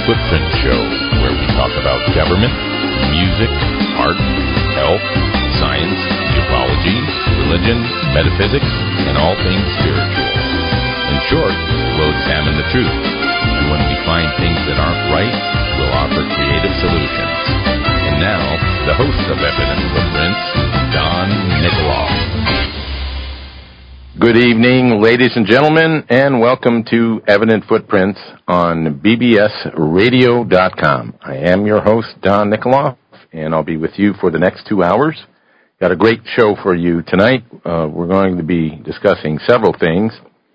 Footprint Show, where we talk about government, music, art, health, science, ufology, religion, metaphysics, and all things spiritual. In short, we'll examine the truth, and when we find things that aren't right, we'll offer creative solutions. And now, the host of Evident Footprints, Don Nikoloff. Good evening, ladies and gentlemen, and welcome to Evident Footprints on bbsradio.com. I am your host, Don Nikoloff, and I'll be with you for the next 2 hours. Got a great show for you tonight. We're going to be discussing several things.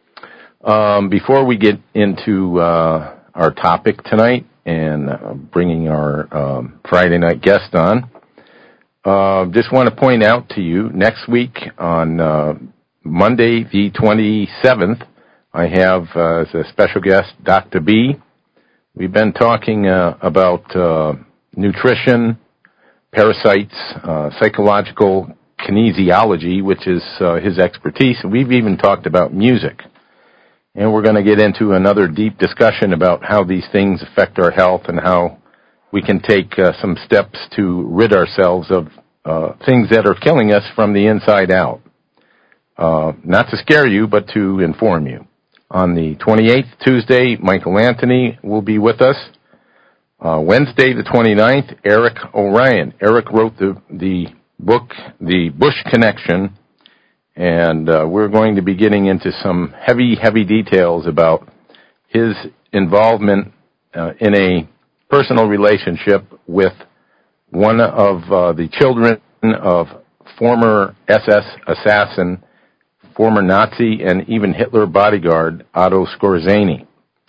Before we get into our topic tonight and bringing our Friday night guest on, just want to point out to you, next week on Monday, the 27th, I have as a special guest Dr. B. We've been talking about nutrition, parasites, psychological kinesiology, which is his expertise, and we've even talked about music. And we're going to get into another deep discussion about how these things affect our health and how we can take some steps to rid ourselves of things that are killing us from the inside out. Not to scare you, but to inform you. On the 28th, Tuesday, Michael Anthony will be with us. Wednesday, the 29th, Eric Orion. Eric wrote the book, The Bush Connection, and we're going to be getting into some heavy details about his involvement in a personal relationship with one of the children of former SS assassin, former Nazi, and even Hitler bodyguard, Otto Skorzeny.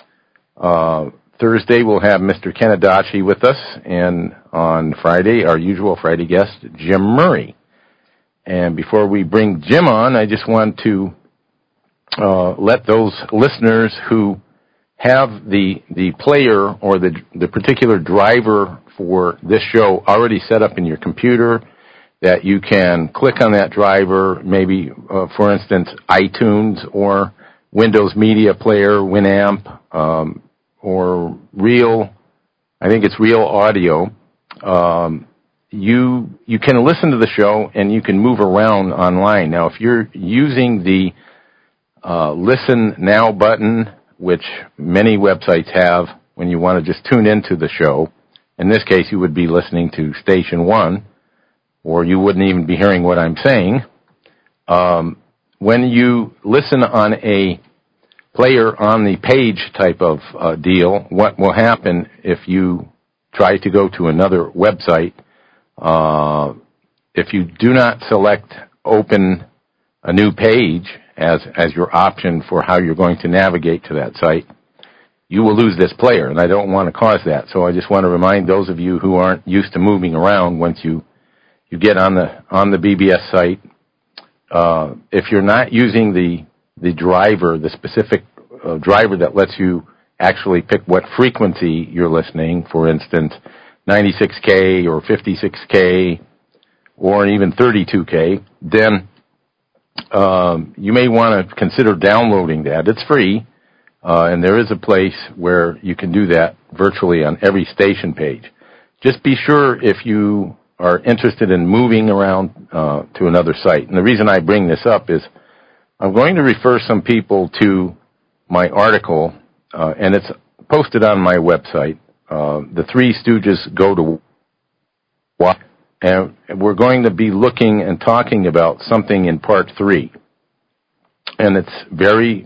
Thursday, we'll have Mr. Ken Adachi with us, and on Friday, our usual Friday guest, Jim Murray. And before we bring Jim on, I just want to let those listeners who have the player or the particular driver for this show already set up in your computer, that you can click on that driver, maybe, for instance, iTunes or Windows Media Player, Winamp, or Real, I think it's Real Audio. You can listen to the show and you can move around online. Now, if you're using the Listen Now button, which many websites have when you want to just tune into the show, in this case you would be listening to Station 1, or you wouldn't even be hearing what I'm saying. When you listen on a player on the page type of deal, what will happen if you try to go to another website, if you do not select open a new page as your option for how you're going to navigate to that site, you will lose this player, and I don't want to cause that. So I just want to remind those of you who aren't used to moving around, once you get on the BBS site, if you're not using the driver, the specific driver that lets you actually pick what frequency you're listening, for instance, 96K or 56K or even 32K, then you may want to consider downloading that. It's free, and there is a place where you can do that virtually on every station page. Just be sure, if you are interested in moving around to another site. And the reason I bring this up is I'm going to refer some people to my article, and it's posted on my website. The Three Stooges Go to War, and we're going to be looking and talking about something in part 3. And it's very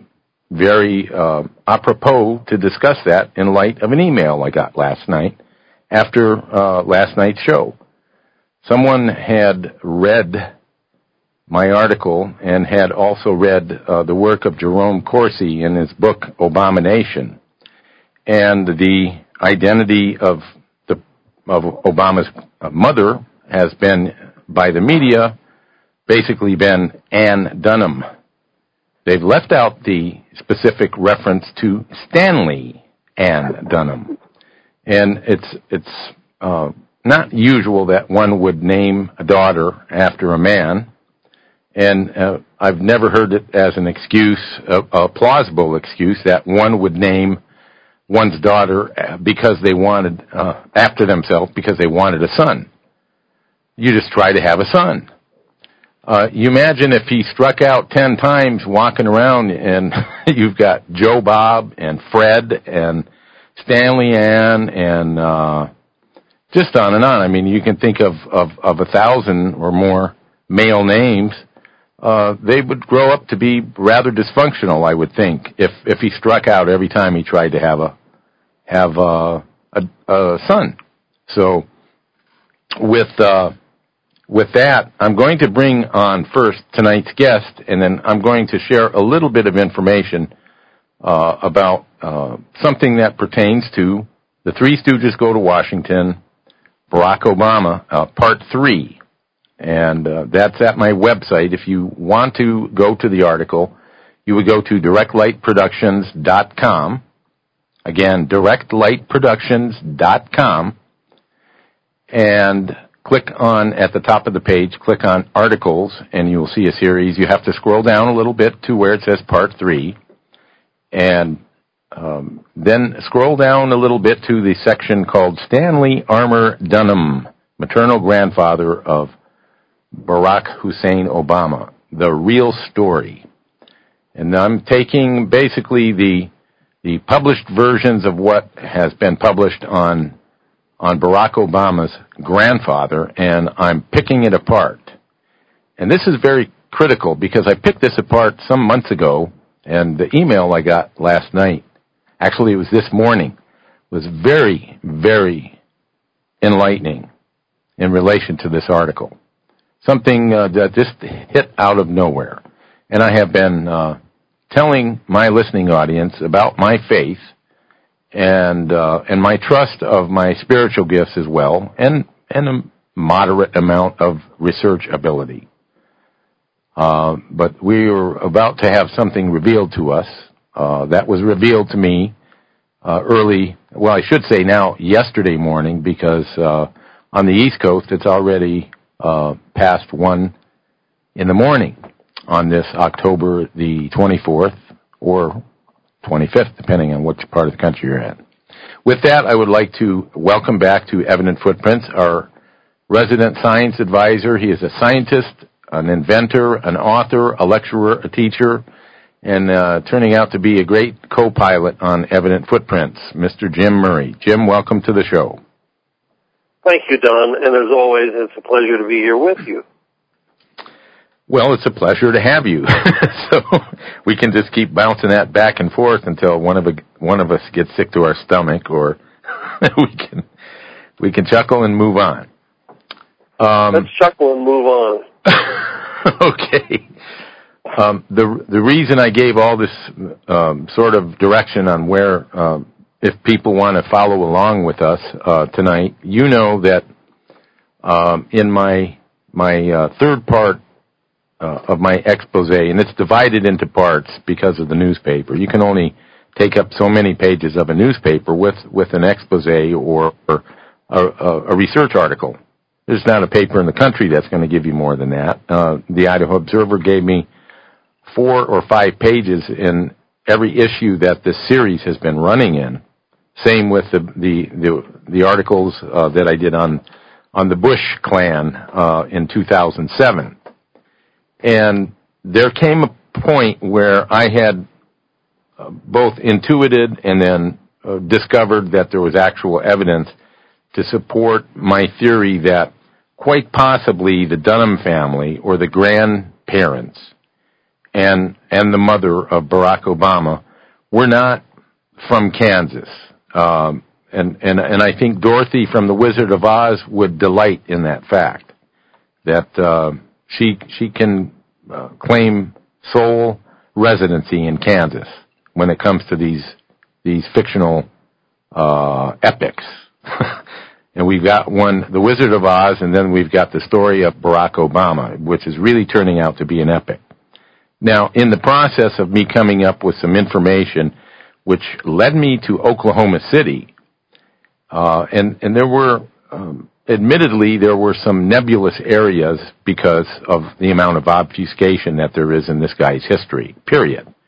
apropos to discuss that in light of an email I got last night after last night's show. Someone had read my article and had also read the work of Jerome Corsi in his book Obamination, and the identity of Obama's mother has been, by the media, basically been Ann Dunham. They've left out the specific reference to Stanley Ann Dunham, and it's not usual that one would name a daughter after a man, and I've never heard it as an excuse, a plausible excuse, that one would name one's daughter because they wanted, after themselves because they wanted a son. You just try to have a son. You imagine if he struck out 10 times walking around and you've got Joe Bob and Fred and Stanley Ann and just on and on. I mean, you can think of 1,000 or more male names. They would grow up to be rather dysfunctional, I would think, if he struck out every time he tried to have a son. So with that, I'm going to bring on first tonight's guest, and then I'm going to share a little bit of information about something that pertains to The Three Stooges Go to Washington, Barack Obama, Part 3. And that's at my website. If you want to go to the article, you would go to directlightproductions.com. Again, directlightproductions.com. And click on, at the top of the page, click on Articles, and you will see a series. You have to scroll down a little bit to where it says Part 3. And then scroll down a little bit to the section called Stanley Armour Dunham, maternal grandfather of Barack Hussein Obama, the real story. And I'm taking basically the published versions of what has been published on Barack Obama's grandfather, and I'm picking it apart. And this is very critical because I picked this apart some months ago, and the email I got last night, actually it was this morning, was very, very enlightening in relation to this article. Something that just hit out of nowhere. And I have been telling my listening audience about my faith and my trust of my spiritual gifts as well, and a moderate amount of research ability. But we were about to have something revealed to us that was revealed to me early, well, I should say now yesterday morning, because on the East Coast it's already past 1 in the morning on this October the 24th or 25th, depending on which part of the country you're in. With that, I would like to welcome back to Evident Footprints our resident science advisor. He is a scientist, an inventor, an author, a lecturer, a teacher, and turning out to be a great co-pilot on Evident Footprints, Mr. Jim Murray. Jim, welcome to the show. Thank you, Don, and as always, it's a pleasure to be here with you. Well, it's a pleasure to have you. So we can just keep bouncing that back and forth until one of us gets sick to our stomach, or we can chuckle and move on. Let's chuckle and move on. Okay. The reason I gave all this sort of direction on where, if people want to follow along with us tonight, you know that in my third part of my expose, and it's divided into parts because of the newspaper. You can only take up so many pages of a newspaper with an expose or a research article. There's not a paper in the country that's going to give you more than that. The Idaho Observer gave me 4 or 5 pages in every issue that this series has been running in. Same with the articles that I did on the Bush clan in 2007. And there came a point where I had both intuited and then discovered that there was actual evidence to support my theory that quite possibly the Dunham family, or the grandparents and the mother of Barack Obama, were not from Kansas. And I think Dorothy from The Wizard of Oz would delight in that fact, that she can claim sole residency in Kansas when it comes to these fictional epics. And we've got one, The Wizard of Oz, and then we've got the story of Barack Obama, which is really turning out to be an epic. Now, in the process of me coming up with some information, which led me to Oklahoma City, and there were, admittedly, there were some nebulous areas because of the amount of obfuscation that there is in this guy's history, period.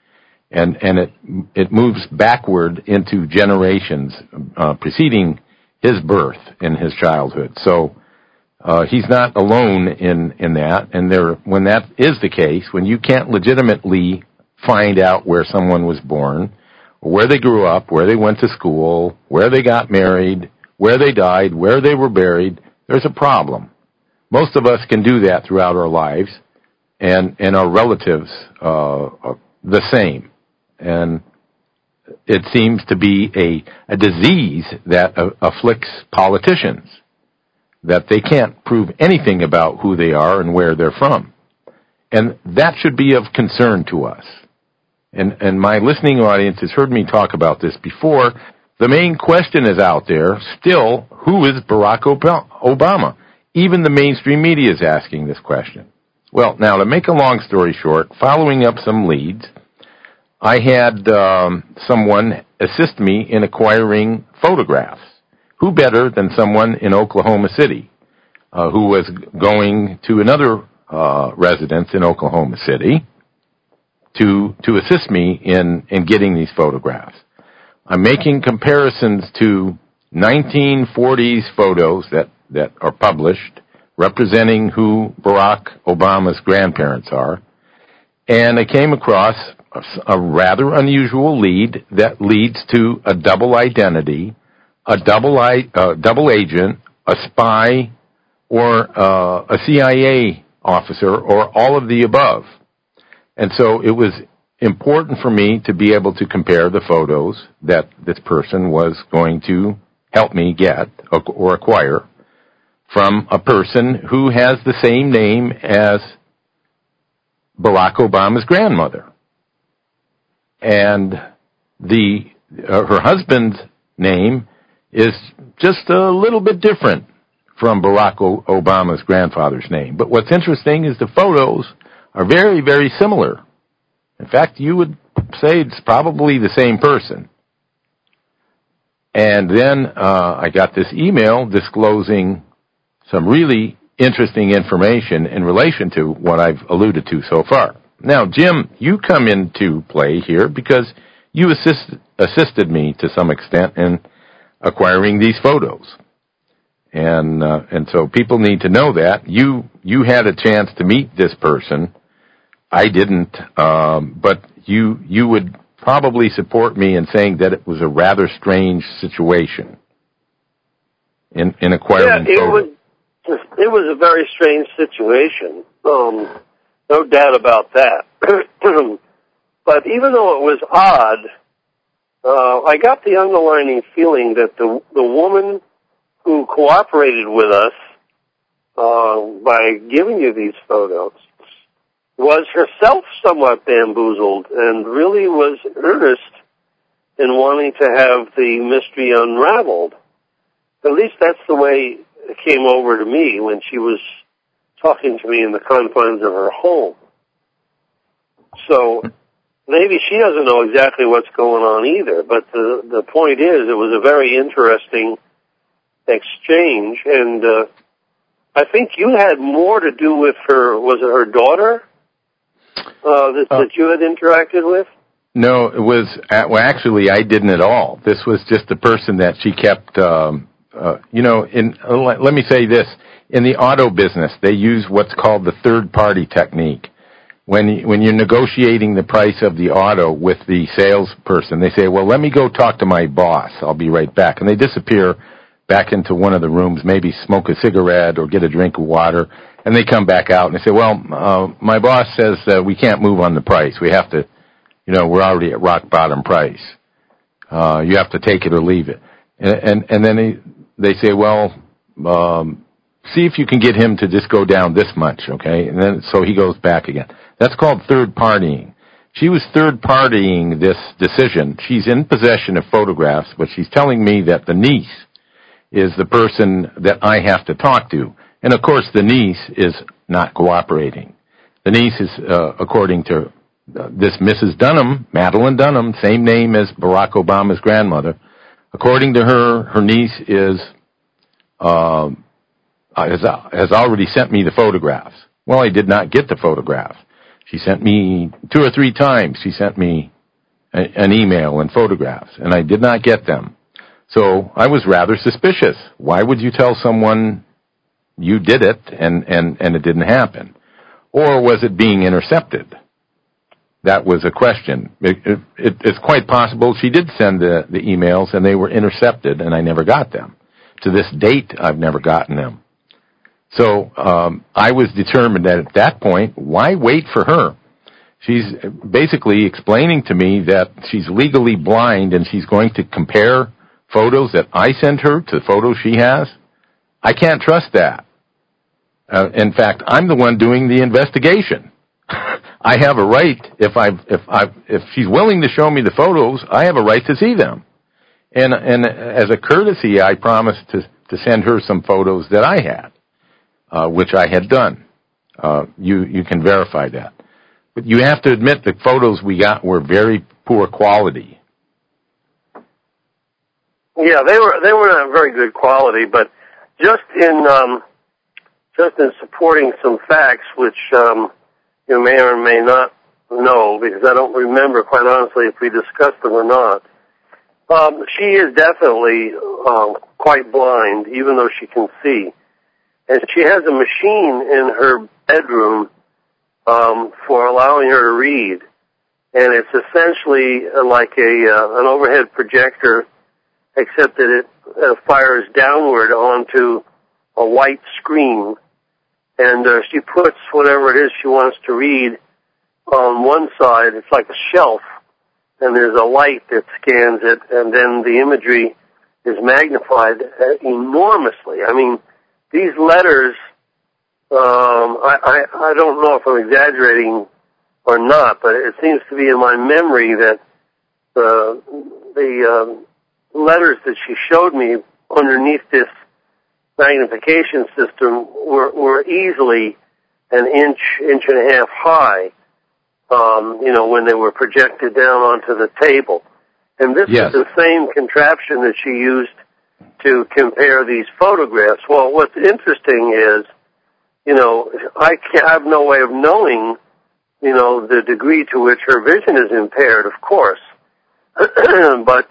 and it moves backward into generations preceding his birth and his childhood. So he's not alone in that. And when that is the case, when you can't legitimately find out where someone was born, or where they grew up, where they went to school, where they got married, where they died, where they were buried, there's a problem. Most of us can do that throughout our lives, and our relatives are the same. And it seems to be a disease that afflicts politicians, that they can't prove anything about who they are and where they're from. And that should be of concern to us. And my listening audience has heard me talk about this before. The main question is out there still, who is Barack Obama? Even the mainstream media is asking this question. Well, now, to make a long story short, following up some leads, I had someone assist me in acquiring photographs. Who better than someone in Oklahoma City who was going to another residence in Oklahoma City to assist me in getting these photographs. I'm making comparisons to 1940s photos that are published representing who Barack Obama's grandparents are, and I came across a rather unusual lead that leads to a double identity, a double agent, a spy, or a CIA officer, or all of the above. And so it was important for me to be able to compare the photos that this person was going to help me get or acquire from a person who has the same name as Barack Obama's grandmother. And her husband's name is just a little bit different from Barack Obama's grandfather's name. But what's interesting is the photos are very, very similar. In fact, you would say it's probably the same person. And then I got this email disclosing some really interesting information in relation to what I've alluded to so far. Now, Jim, you come into play here because you assisted me to some extent in acquiring these photos. And so people need to know that. You had a chance to meet this person. I didn't, but you would probably support me in saying that it was a rather strange situation in acquiring photos. It was a very strange situation. No doubt about that. But even though it was odd, I got the underlying feeling that the woman who cooperated with us by giving you these photos was herself somewhat bamboozled and really was earnest in wanting to have the mystery unraveled. At least that's the way it came over to me when she was talking to me in the confines of her home. So maybe she doesn't know exactly what's going on either, but the point is it was a very interesting exchange, and I think you had more to do with her. Was it her daughter that you had interacted with? No, it was, well, actually, I didn't at all. This was just the person that she kept, let me say this. In the auto business, they use what's called the third-party technique. When you're negotiating the price of the auto with the salesperson, they say, well, let me go talk to my boss. I'll be right back. And they disappear back into one of the rooms, maybe smoke a cigarette or get a drink of water, and they come back out and they say, well, my boss says we can't move on the price. We have to, we're already at rock bottom price. You have to take it or leave it. And then they say, well, see if you can get him to just go down this much, okay? And then so he goes back again. That's called third-partying. She was third-partying this decision. She's in possession of photographs, but she's telling me that the niece is the person that I have to talk to. And, of course, the niece is not cooperating. The niece is, according to this Mrs. Dunham, Madeline Dunham, same name as Barack Obama's grandmother. According to her, her niece has already sent me the photographs. Well, I did not get the photographs. She sent me 2 or 3 times. She sent me an email and photographs, and I did not get them. So I was rather suspicious. Why would you tell someone you did it and it didn't happen? Or was it being intercepted? That was a question. It's quite possible she did send the emails and they were intercepted and I never got them. To this date, I've never gotten them. So I was determined that at that point, why wait for her? She's basically explaining to me that she's legally blind and she's going to compare photos that I sent her to photos she has. I can't trust that. In fact, I'm the one doing the investigation. I have a right, if she's willing to show me the photos, I have a right to see them. And as a courtesy, I promised to send her some photos that I had, which I had done. You can verify that. But you have to admit the photos we got were very poor quality. Yeah, they were not very good quality, but just in supporting some facts, which you may or may not know, because I don't remember, quite honestly, if we discussed them or not. She is definitely quite blind, even though she can see, and she has a machine in her bedroom for allowing her to read, and it's essentially like an overhead projector, except that it fires downward onto a white screen, and she puts whatever it is she wants to read on one side. It's like a shelf, and there's a light that scans it, and then the imagery is magnified enormously. I mean, these letters, I don't know if I'm exaggerating or not, but it seems to be in my memory that the letters that she showed me underneath this magnification system were easily an inch and a half high, when they were projected down onto the table. And this is the same contraption that she used to compare these photographs. Well, what's interesting is, I have no way of knowing, the degree to which her vision is impaired, of course. But,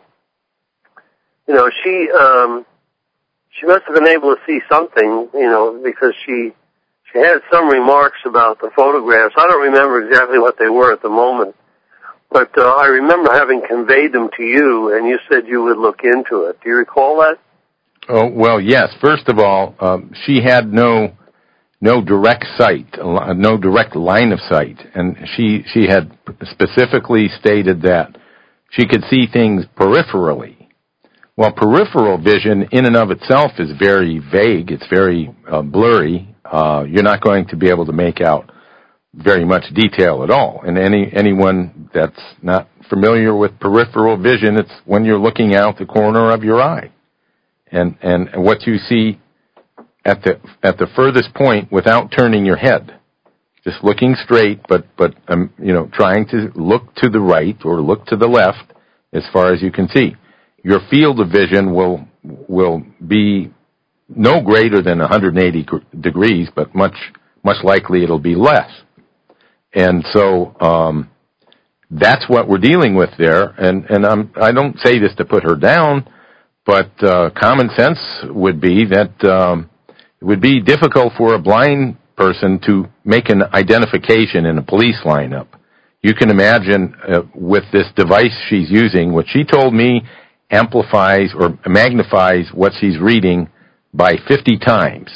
she must have been able to see something, because she had some remarks about the photographs. I don't remember exactly what they were at the moment, but I remember having conveyed them to you, and you said you would look into it. Do you recall that? Oh, well, yes. First of all, she had no direct sight, no direct line of sight, and she had specifically stated that she could see things peripherally. Well, peripheral vision in and of itself is very vague. It's very blurry. You're not going to be able to make out very much detail at all. And anyone that's not familiar with peripheral vision, it's when you're looking out the corner of your eye. And what you see at the furthest point without turning your head. Just looking straight, but trying to look to the right or look to the left as far as you can see. Your field of vision will be no greater than 180 degrees, but much likely it'll be less. And so that's what we're dealing with there. And I don't say this to put her down, but common sense would be that it would be difficult for a blind person to make an identification in a police lineup. You can imagine with this device she's using, what she told me amplifies or magnifies what she's reading by 50 times.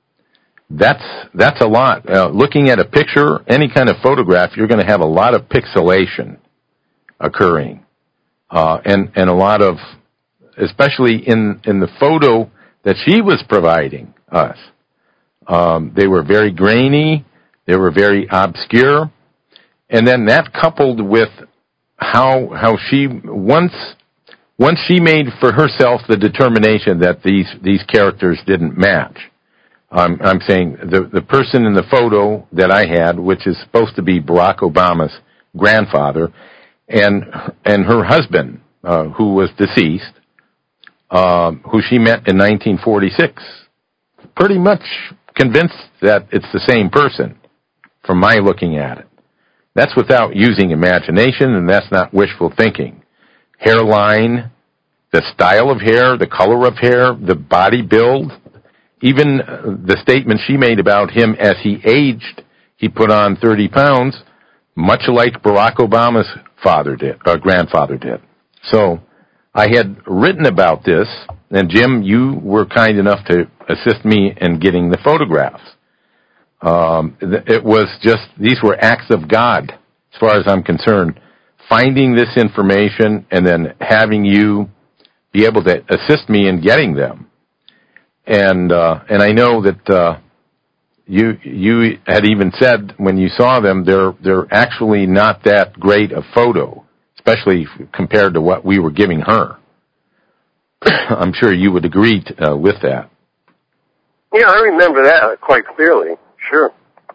That's a lot. Looking at a picture, any kind of photograph, you're going to have a lot of pixelation occurring, and a lot of, especially in the photo that she was providing us. They were very grainy, they were very obscure, and then that coupled with how she once she made for herself the determination that these characters didn't match. I'm saying the person in the photo that I had, which is supposed to be Barack Obama's grandfather, and her husband, who was deceased, who she met in 1946, pretty much convinced that it's the same person from my looking at it. That's without using imagination, and that's not wishful thinking. Hairline, the style of hair, the color of hair, the body build, even the statement she made about him as he aged, he put on 30 pounds, much like Barack Obama's grandfather did. So I had written about this, and Jim, you were kind enough to assist me in getting the photographs. It was just, these were acts of God, as far as I'm concerned, finding this information and then having you be able to assist me in getting them. And I know that you had even said when you saw them, they're actually not that great a photo, especially compared to what we were giving her. I'm sure you would agree with that. Yeah, I remember that quite clearly. Sure.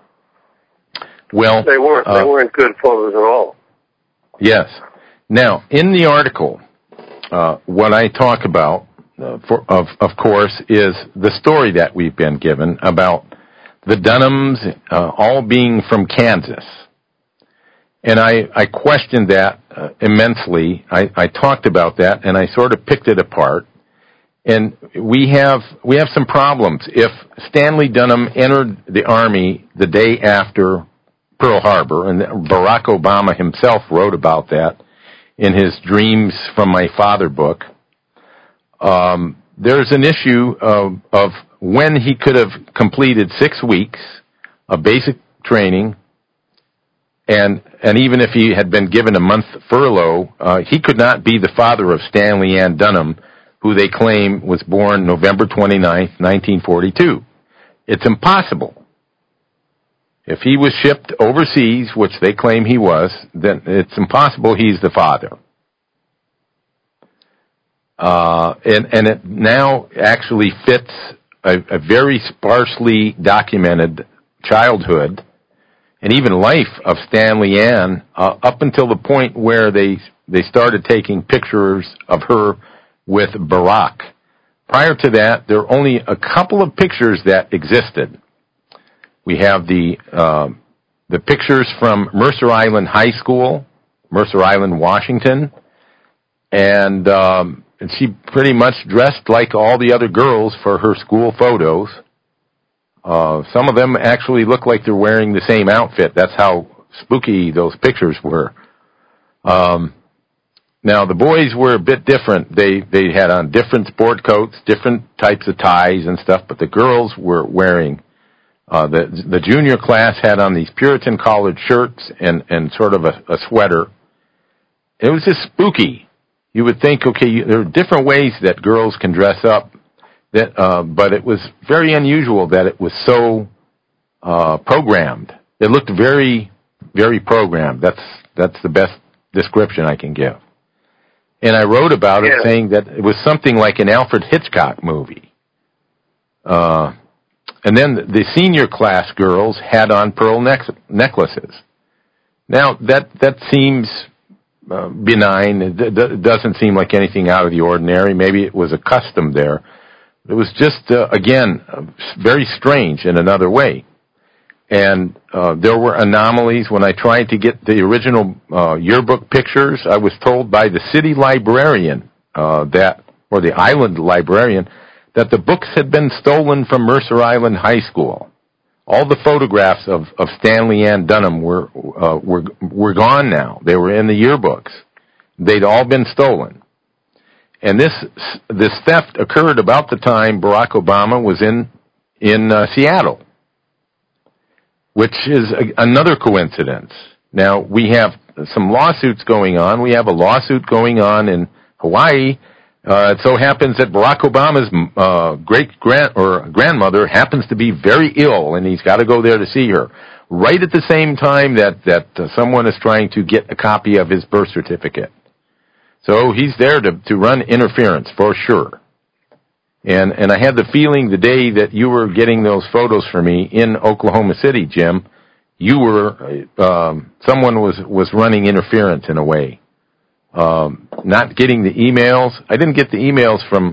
Well, they weren't good photos at all. Yes. Now, in the article, what I talk about, of course, is the story that we've been given about the Dunhams all being from Kansas. And I questioned that immensely. I talked about that, and I sort of picked it apart. And we have some problems. If Stanley Dunham entered the Army the day after Pearl Harbor, and Barack Obama himself wrote about that in his Dreams from My Father book, there's an issue of when he could have completed 6 weeks of basic training, and even if he had been given a month furlough, he could not be the father of Stanley Ann Dunham, who they claim was born November 29th, 1942. It's impossible. If he was shipped overseas, which they claim he was, then it's impossible he's the father. And it now actually fits a very sparsely documented childhood and even life of Stanley Ann up until the point where they started taking pictures of her with Barack. Prior to that, there are only a couple of pictures that existed. We have the pictures from Mercer Island High School, Mercer Island, Washington, and she pretty much dressed like all the other girls for her school photos. Some of them actually look like they're wearing the same outfit. That's how spooky those pictures were. Now, the boys were a bit different. They had on different sport coats, different types of ties and stuff, but the girls were wearing, the junior class had on these Puritan collared shirts and sort of a sweater. It was just spooky. You would think, okay, there are different ways that girls can dress up, but it was very unusual that it was so programmed. It looked very, very programmed. That's the best description I can give. And I wrote about it saying that it was something like an Alfred Hitchcock movie. And then the senior class girls had on pearl necklaces. Now, that seems benign. It doesn't seem like anything out of the ordinary. Maybe it was a custom there. It was just, again, very strange in another way. And there were anomalies. When I tried to get the original yearbook pictures, I was told by the city librarian or the island librarian, that the books had been stolen from Mercer Island High School. All the photographs of Stanley Ann Dunham were gone now. They were in the yearbooks. They'd all been stolen. And this theft occurred about the time Barack Obama was in Seattle, which is another coincidence. Now, we have some lawsuits going on. We have a lawsuit going on in Hawaii. It so happens that Barack Obama's grandmother happens to be very ill, and he's got to go there to see her. Right at the same time that someone is trying to get a copy of his birth certificate. So he's there to run interference for sure. And I had the feeling the day that you were getting those photos for me in Oklahoma City, Jim, you were someone was running interference in a way. Not getting the emails. I didn't get the emails from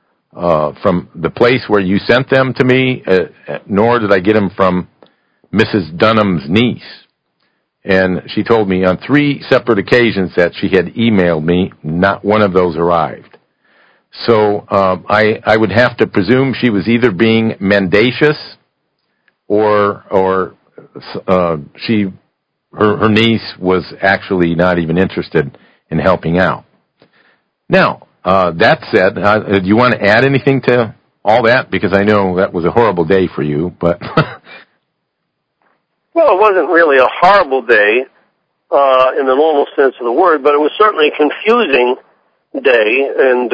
the place where you sent them to me, nor did I get them from Mrs. Dunham's niece. And she told me on 3 separate occasions that she had emailed me. Not one of those arrived. So I would have to presume she was either being mendacious or her niece was actually not even interested in helping out. Now, that said, do you want to add anything to all that? Because I know that was a horrible day for you, but... Well, it wasn't really a horrible day in the normal sense of the word, but it was certainly a confusing day. And,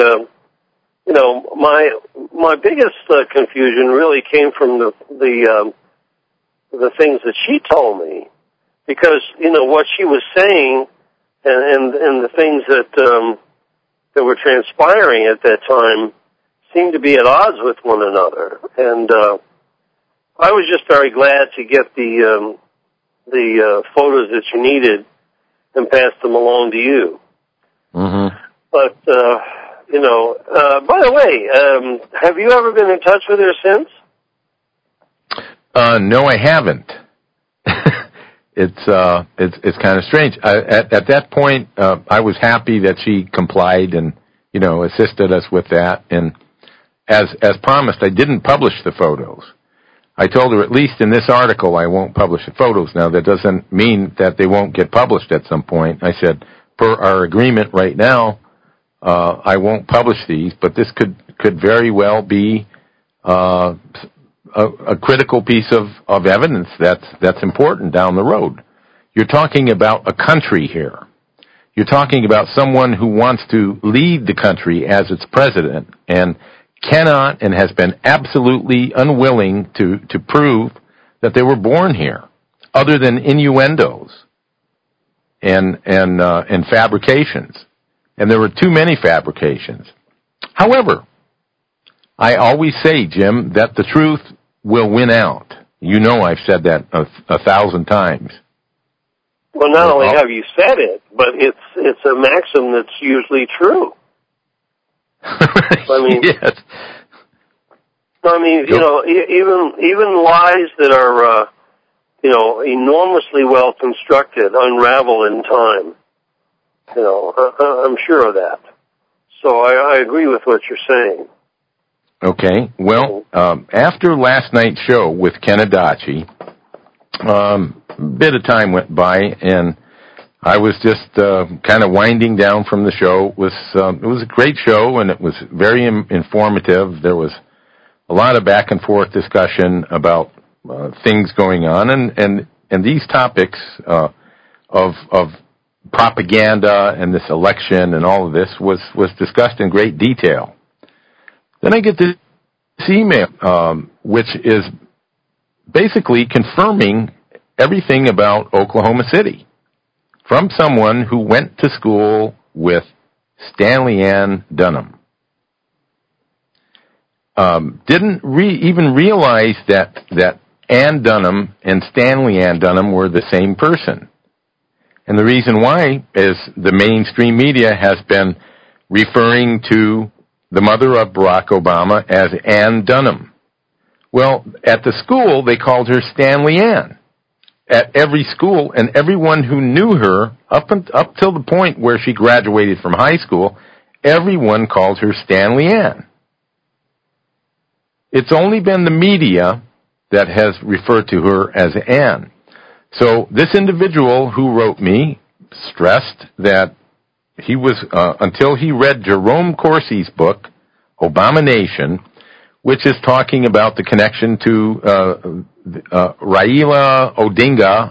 my biggest confusion really came from the things that she told me. Because, what she was saying and the things that were transpiring at that time seemed to be at odds with one another. And I was just very glad to get the photos that you needed and pass them along to you. Mm-hmm. But, by the way, have you ever been in touch with her since? No, I haven't. It's kind of strange. At that point, I was happy that she complied and, assisted us with that. And as promised, I didn't publish the photos. I told her, at least in this article, I won't publish the photos. Now, that doesn't mean that they won't get published at some point. I said, per our agreement right now, I won't publish these, but this could very well be a critical piece of evidence that's important down the road. You're talking about a country here. You're talking about someone who wants to lead the country as its president and cannot and has been absolutely unwilling to prove that they were born here, other than innuendos and fabrications. And there were too many fabrications. However, I always say, Jim, that the truth will win out. I've said that 1,000 times. Well, not only have you said it, but it's a maxim that's usually true. I mean, yes. Even lies that are, enormously well constructed unravel in time. I'm sure of that. So I agree with what you're saying. Okay. Well, after last night's show with Ken Adachi, a bit of time went by, and I was just kind of winding down from the show. It was a great show, and it was very informative. There was a lot of back and forth discussion about things going on, and these topics of propaganda and this election and all of this was discussed in great detail. Then I get this email, which is basically confirming everything about Oklahoma City from someone who went to school with Stanley Ann Dunham. Didn't even realize that Ann Dunham and Stanley Ann Dunham were the same person. And the reason why is the mainstream media has been referring to the mother of Barack Obama as Ann Dunham. Well, at the school, they called her Stanley Ann. At every school, and everyone who knew her, up till the point where she graduated from high school, everyone called her Stanley Ann. It's only been the media that has referred to her as Ann. So this individual who wrote me stressed that he was, until he read Jerome Corsi's book, Obamination, which is talking about the connection to Raila Odinga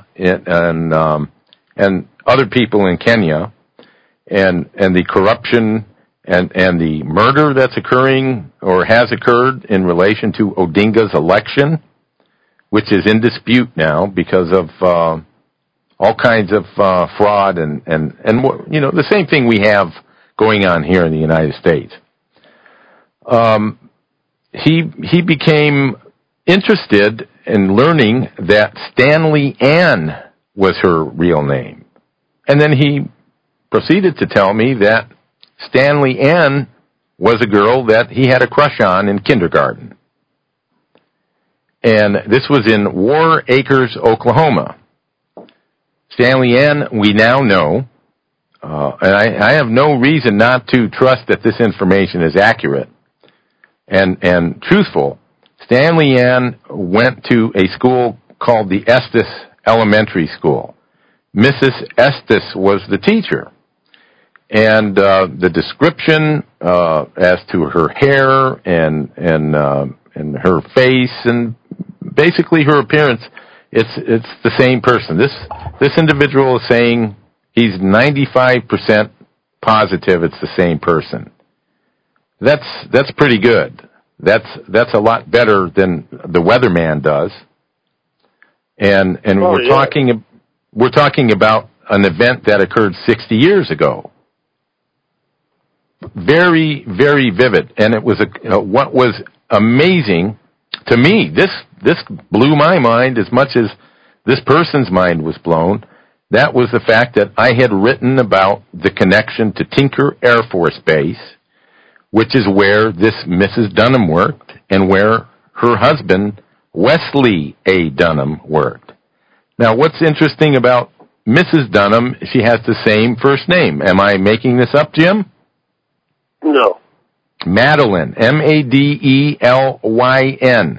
and other people in Kenya, and the corruption and the murder that's occurring or has occurred in relation to Odinga's election, which is in dispute now because of all kinds of fraud and the same thing we have going on here in the United States. He became interested in learning that Stanley Ann was her real name. And then he proceeded to tell me that Stanley Ann was a girl that he had a crush on in kindergarten. And this was in War Acres, Oklahoma. Stanley Ann, we now know, and I have no reason not to trust that this information is accurate and truthful. Stanley Ann went to a school called the Estes Elementary School. Mrs. Estes was the teacher. And the description as to her hair and her face and basically her appearance, it's the same person. This individual is saying he's 95% positive it's the same person. That's pretty good. That's a lot better than the weatherman does. And we're talking about an event that occurred 60 years ago. Very, very vivid, and it was what was amazing to me. This blew my mind as much as this person's mind was blown. That was the fact that I had written about the connection to Tinker Air Force Base, which is where this Mrs. Dunham worked and where her husband, Wesley A. Dunham, worked. Now, what's interesting about Mrs. Dunham, she has the same first name. Am I making this up, Jim? No. Madeline, Madelyn.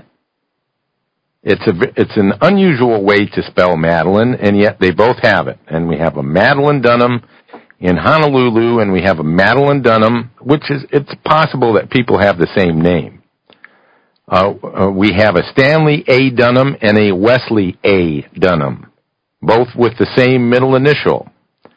It's an unusual way to spell Madeline, and yet they both have it. And we have a Madeline Dunham in Honolulu, and we have a Madeline Dunham, it's possible that people have the same name. We have a Stanley A. Dunham and a Wesley A. Dunham, both with the same middle initial.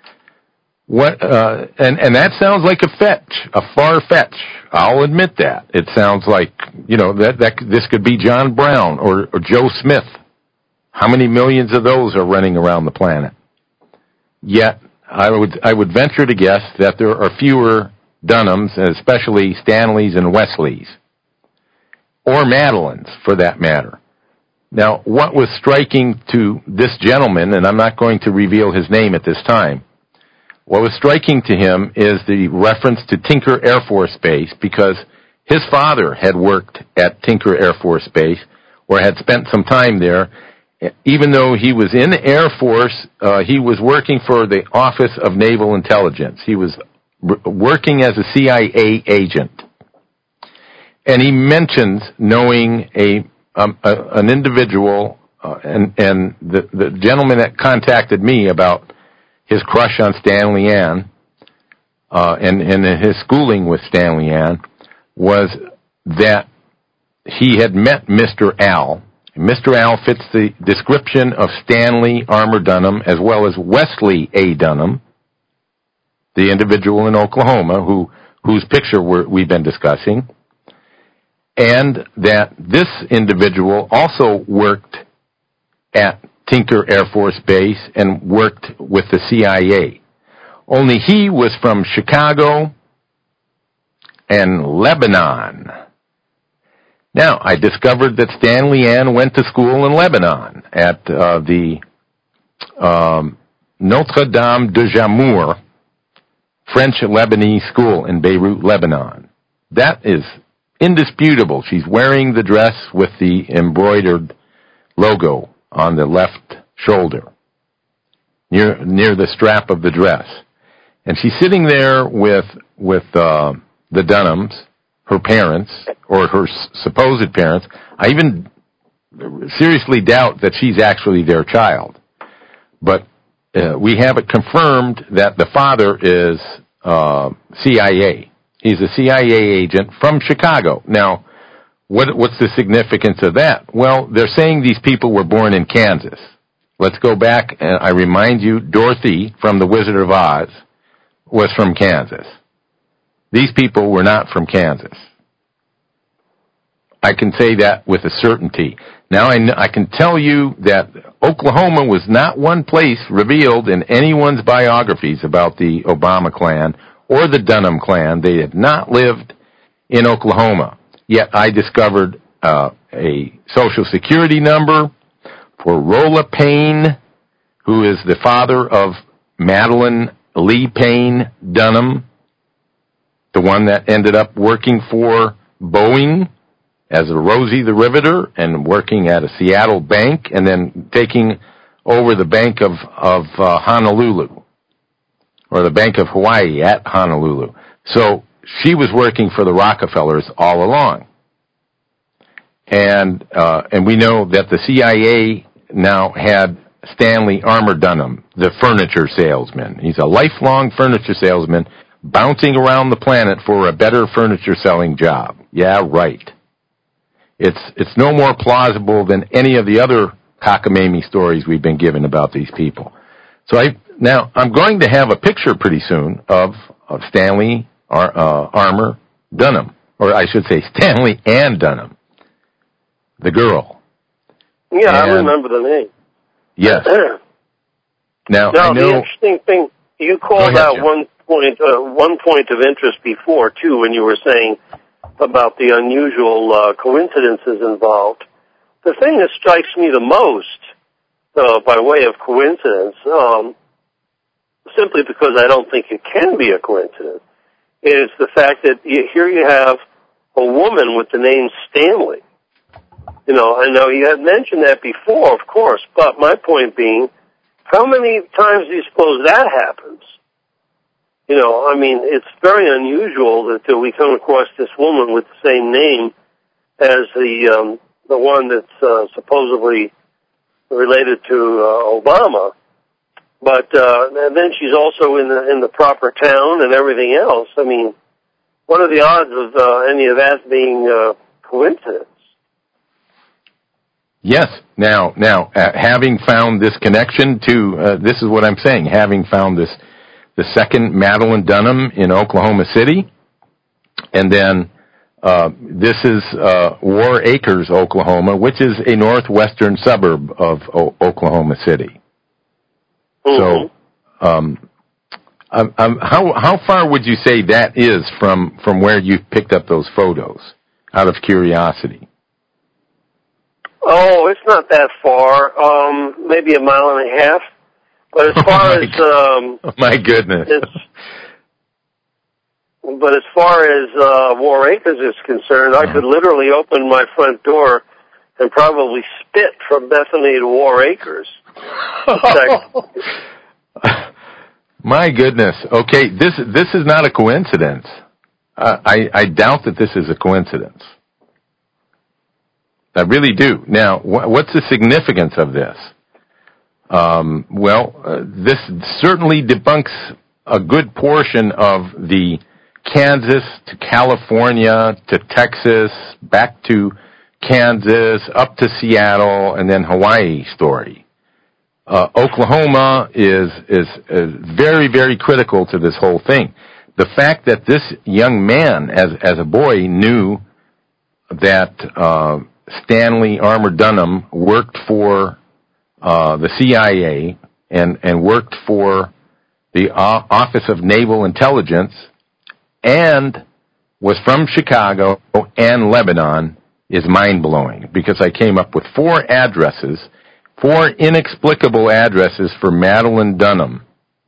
And that sounds like a far fetch. I'll admit that. It sounds like, that this could be John Brown or Joe Smith. How many millions of those are running around the planet? Yet, I would venture to guess that there are fewer Dunhams, especially Stanleys and Wesleys. Or Madelyns, for that matter. Now, what was striking to this gentleman, and I'm not going to reveal his name at this time, what was striking to him is the reference to Tinker Air Force Base, because his father had worked at Tinker Air Force Base, or had spent some time there. Even though he was in the Air Force, he was working for the Office of Naval Intelligence. He was working as a CIA agent. And he mentions knowing an individual, and the gentleman that contacted me about his crush on Stanley Ann, and his schooling with Stanley Ann, was that he had met Mr. Al. Mr. Al fits the description of Stanley Armour Dunham as well as Wesley A. Dunham, the individual in Oklahoma whose picture we've been discussing, and that this individual also worked at Tinker Air Force Base and worked with the CIA. Only he was from Chicago and Lebanon. Now, I discovered that Stanley Ann went to school in Lebanon at the Notre Dame de Jamour French-Lebanese school in Beirut, Lebanon. That is indisputable. She's wearing the dress with the embroidered logo on the left shoulder, near the strap of the dress. And she's sitting there with the Dunhams, her parents, or her supposed parents. I even seriously doubt that she's actually their child. But we have it confirmed that the father is CIA. He's a CIA agent from Chicago. Now, what's the significance of that? Well, they're saying these people were born in Kansas. Let's go back, and I remind you, Dorothy from The Wizard of Oz was from Kansas. These people were not from Kansas. I can say that with a certainty. Now, I can tell you that Oklahoma was not one place revealed in anyone's biographies about the Obama clan or the Dunham clan. They had not lived in Oklahoma. Yet I discovered a Social Security number for Rolla Payne, who is the father of Madeline Lee Payne Dunham, the one that ended up working for Boeing as a Rosie the Riveter and working at a Seattle bank and then taking over the Bank of Honolulu, or the Bank of Hawaii at Honolulu. So she was working for the Rockefellers all along. And we know that the CIA now had Stanley Armour Dunham, the furniture salesman. He's a lifelong furniture salesman bouncing around the planet for a better furniture selling job. Yeah, right. It's no more plausible than any of the other cockamamie stories we've been given about these people. So I'm going to have a picture pretty soon of Stanley Armour Dunham, or I should say Stanley Ann Dunham, the girl. Yeah, I remember the name. Yes. Now I know, the interesting thing, you called out one point of interest before, too, when you were saying about the unusual coincidences involved. The thing that strikes me the most, by way of coincidence, simply because I don't think it can be a coincidence, is the fact that here you have a woman with the name Stanley. You know, I know you had mentioned that before, of course, but my point being, how many times do you suppose that happens? You know, I mean, it's very unusual that we come across this woman with the same name as the one that's supposedly related to Obama, but and then she's also in the proper town and everything else. I mean, what are the odds of any of that being coincidence? Yes. Now, having found this connection to this is what I'm saying. Having found the second Madeline Dunham in Oklahoma City, and then this is War Acres, Oklahoma, which is a northwestern suburb of Oklahoma City. Mm-hmm. So, how far would you say that is from where you picked up those photos? Out of curiosity. Oh, it's not that far. Maybe a mile and a half. But as far as oh my goodness. But as far as War Acres is concerned, I could literally open my front door and probably spit from Bethany to War Acres. My goodness. Okay, this is not a coincidence. I doubt that this is a coincidence. I really do. Now, what's the significance of this? This certainly debunks a good portion of the Kansas to California to Texas, back to Kansas, up to Seattle, and then Hawaii story. Oklahoma is very, very critical to this whole thing. The fact that this young man, as a boy, knew that Stanley Armour Dunham worked for the CIA and worked for the Office of Naval Intelligence and was from Chicago and Lebanon is mind-blowing, because I came up with four inexplicable addresses for Madeline Dunham,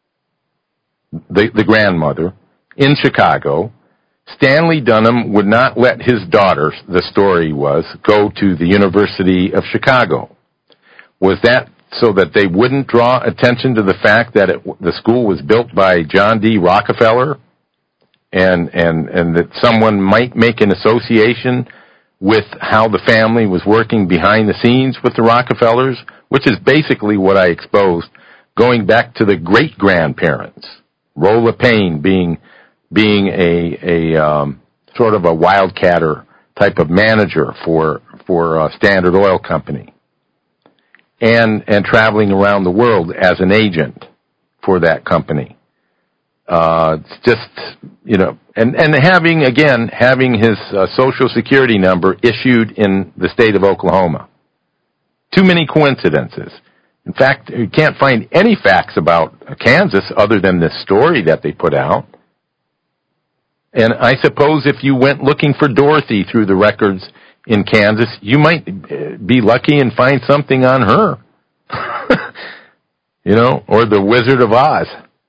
the grandmother, in Chicago. Stanley Dunham would not let his daughter, the story was, go to the University of Chicago. Was that so that they wouldn't draw attention to the fact that the school was built by John D. Rockefeller, and that someone might make an association with how the family was working behind the scenes with the Rockefellers, which is basically what I exposed, going back to the great-grandparents, Rolla Payne being a sort of a wildcatter type of manager for Standard Oil Company, and traveling around the world as an agent for that company. It's just, you know, and having his Social Security number issued in the state of Oklahoma. Too many coincidences. In fact, you can't find any facts about Kansas other than this story that they put out. And I suppose if you went looking for Dorothy through the records in Kansas, you might be lucky and find something on her. You know, or the Wizard of Oz.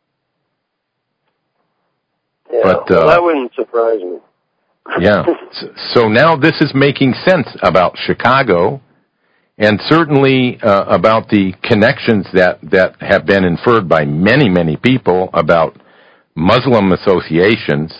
Yeah, but that wouldn't surprise me. Yeah. So now this is making sense about Chicago and certainly about the connections that have been inferred by many, many people about Muslim associations.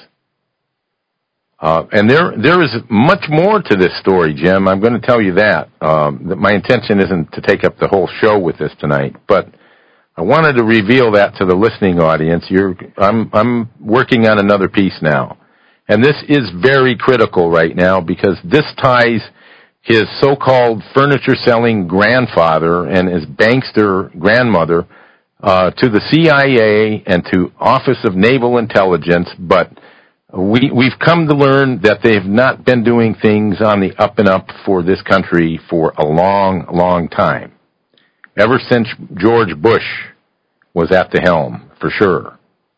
And there is much more to this story, Jim. I'm going to tell you that. My intention isn't to take up the whole show with this tonight, but I wanted to reveal that to the listening audience. I'm working on another piece now, and this is very critical right now because this ties his so-called furniture-selling grandfather and his bankster grandmother to the CIA and to Office of Naval Intelligence, but we've come to learn that they have not been doing things on the up and up for this country for a long, long time. Ever since George Bush was at the helm, for sure.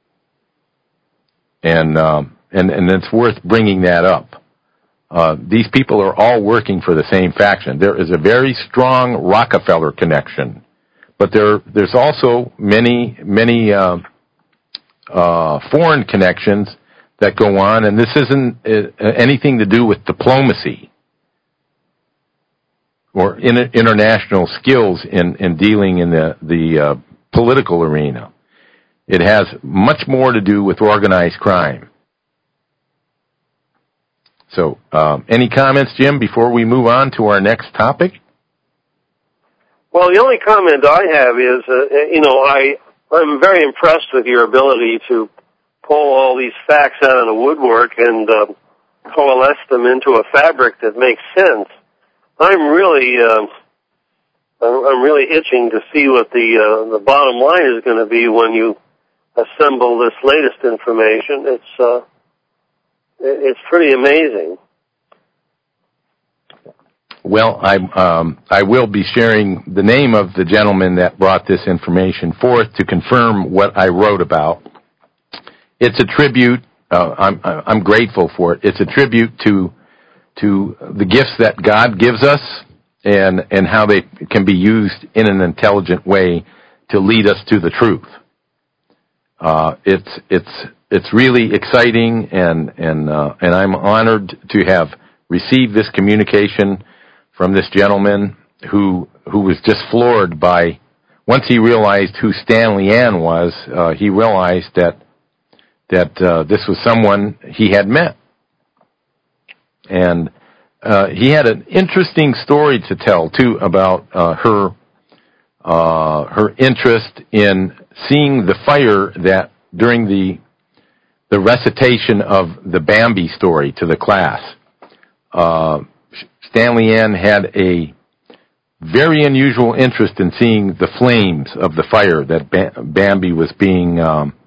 And it's worth bringing that up. These people are all working for the same faction. There is a very strong Rockefeller connection, but there's also many foreign connections that go on, and this isn't anything to do with diplomacy or international skills in dealing in the political arena. It has much more to do with organized crime. So, any comments, Jim, before we move on to our next topic? Well, the only comment I have is, I'm very impressed with your ability to pull all these facts out of the woodwork and coalesce them into a fabric that makes sense. I'm really itching to see what the bottom line is going to be when you assemble this latest information. It's pretty amazing. Well, I will be sharing the name of the gentleman that brought this information forth to confirm what I wrote about. It's a tribute. I'm grateful for it. It's a tribute to the gifts that God gives us and how they can be used in an intelligent way to lead us to the truth. It's really exciting, and I'm honored to have received this communication from this gentleman who was just floored by, once he realized who Stanley Ann was, he realized that this was someone he had met. And he had an interesting story to tell, too, about her interest in seeing the fire that during the recitation of the Bambi story to the class. Stanley Ann had a very unusual interest in seeing the flames of the fire that Bambi was being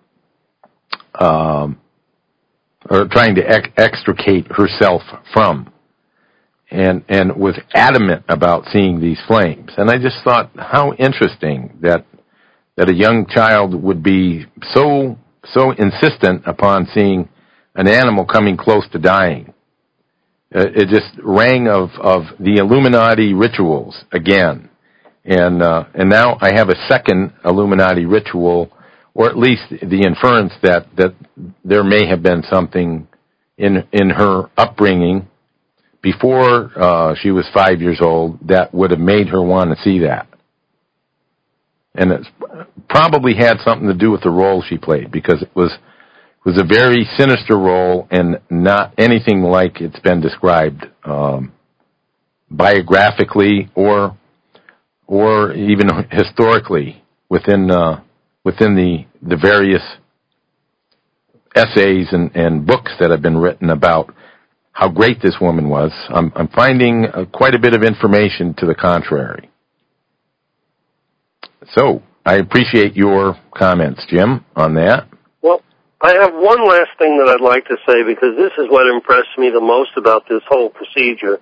or trying to extricate herself from, and was adamant about seeing these flames. And I just thought, how interesting that a young child would be so insistent upon seeing an animal coming close to dying. It just rang of the Illuminati rituals again. And now I have a second Illuminati ritual, or at least the inference that there may have been something in her upbringing before she was 5 years old that would have made her want to see that. And it probably had something to do with the role she played, because it was a very sinister role and not anything like it's been described biographically or even historically within the various essays and books that have been written about how great this woman was. I'm finding quite a bit of information to the contrary. So I appreciate your comments, Jim, on that. Well, I have one last thing that I'd like to say, because this is what impressed me the most about this whole procedure.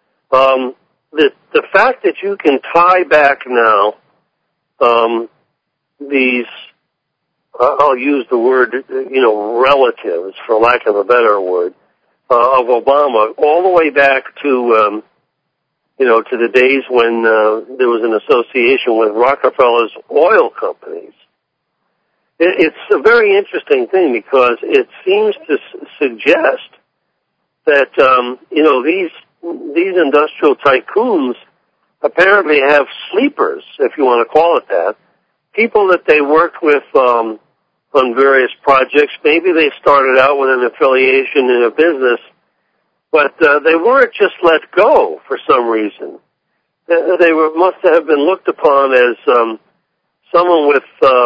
The fact that you can tie back now these, I'll use the word, relatives, for lack of a better word, of Obama, all the way back to to the days when there was an association with Rockefeller's oil companies. It's a very interesting thing, because it seems to suggest that these industrial tycoons apparently have sleepers, if you want to call it that, people that they worked with on various projects. Maybe they started out with an affiliation in a business, but they weren't just let go for some reason. They must have been looked upon as someone with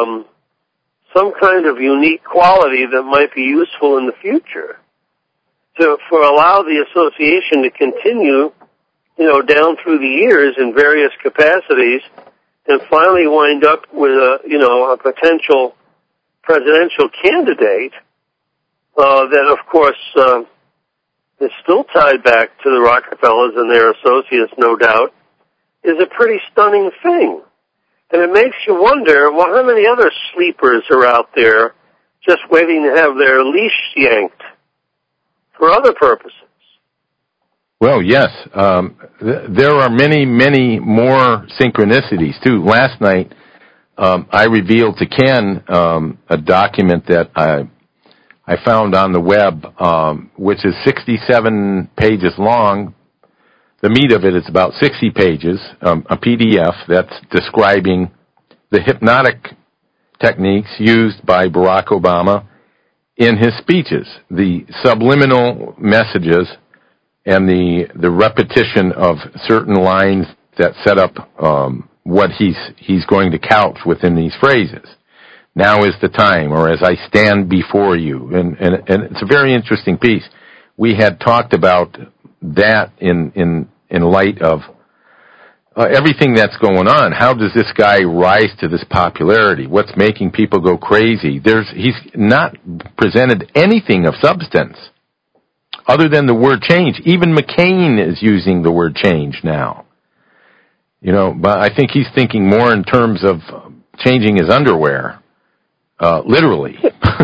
some kind of unique quality that might be useful in the future. For allow the association to continue, down through the years in various capacities, and finally wind up with a potential presidential candidate that, of course, is still tied back to the Rockefellers and their associates, no doubt, is a pretty stunning thing. And it makes you wonder, well, how many other sleepers are out there just waiting to have their leash yanked for other purposes? Well, yes. There are many, many more synchronicities, too. Last night, I revealed to Ken a document that I found on the web, which is 67 pages long. The meat of it is about 60 pages, a PDF that's describing the hypnotic techniques used by Barack Obama in his speeches, the subliminal messages and the repetition of certain lines that set up what he's going to couch within these phrases. Now is the time, or as I stand before you. And it's a very interesting piece. We had talked about that in light of everything that's going on. How does this guy rise to this popularity? What's making people go crazy? He's not presented anything of substance other than the word change. Even McCain is using the word change now. But I think he's thinking more in terms of changing his underwear, literally,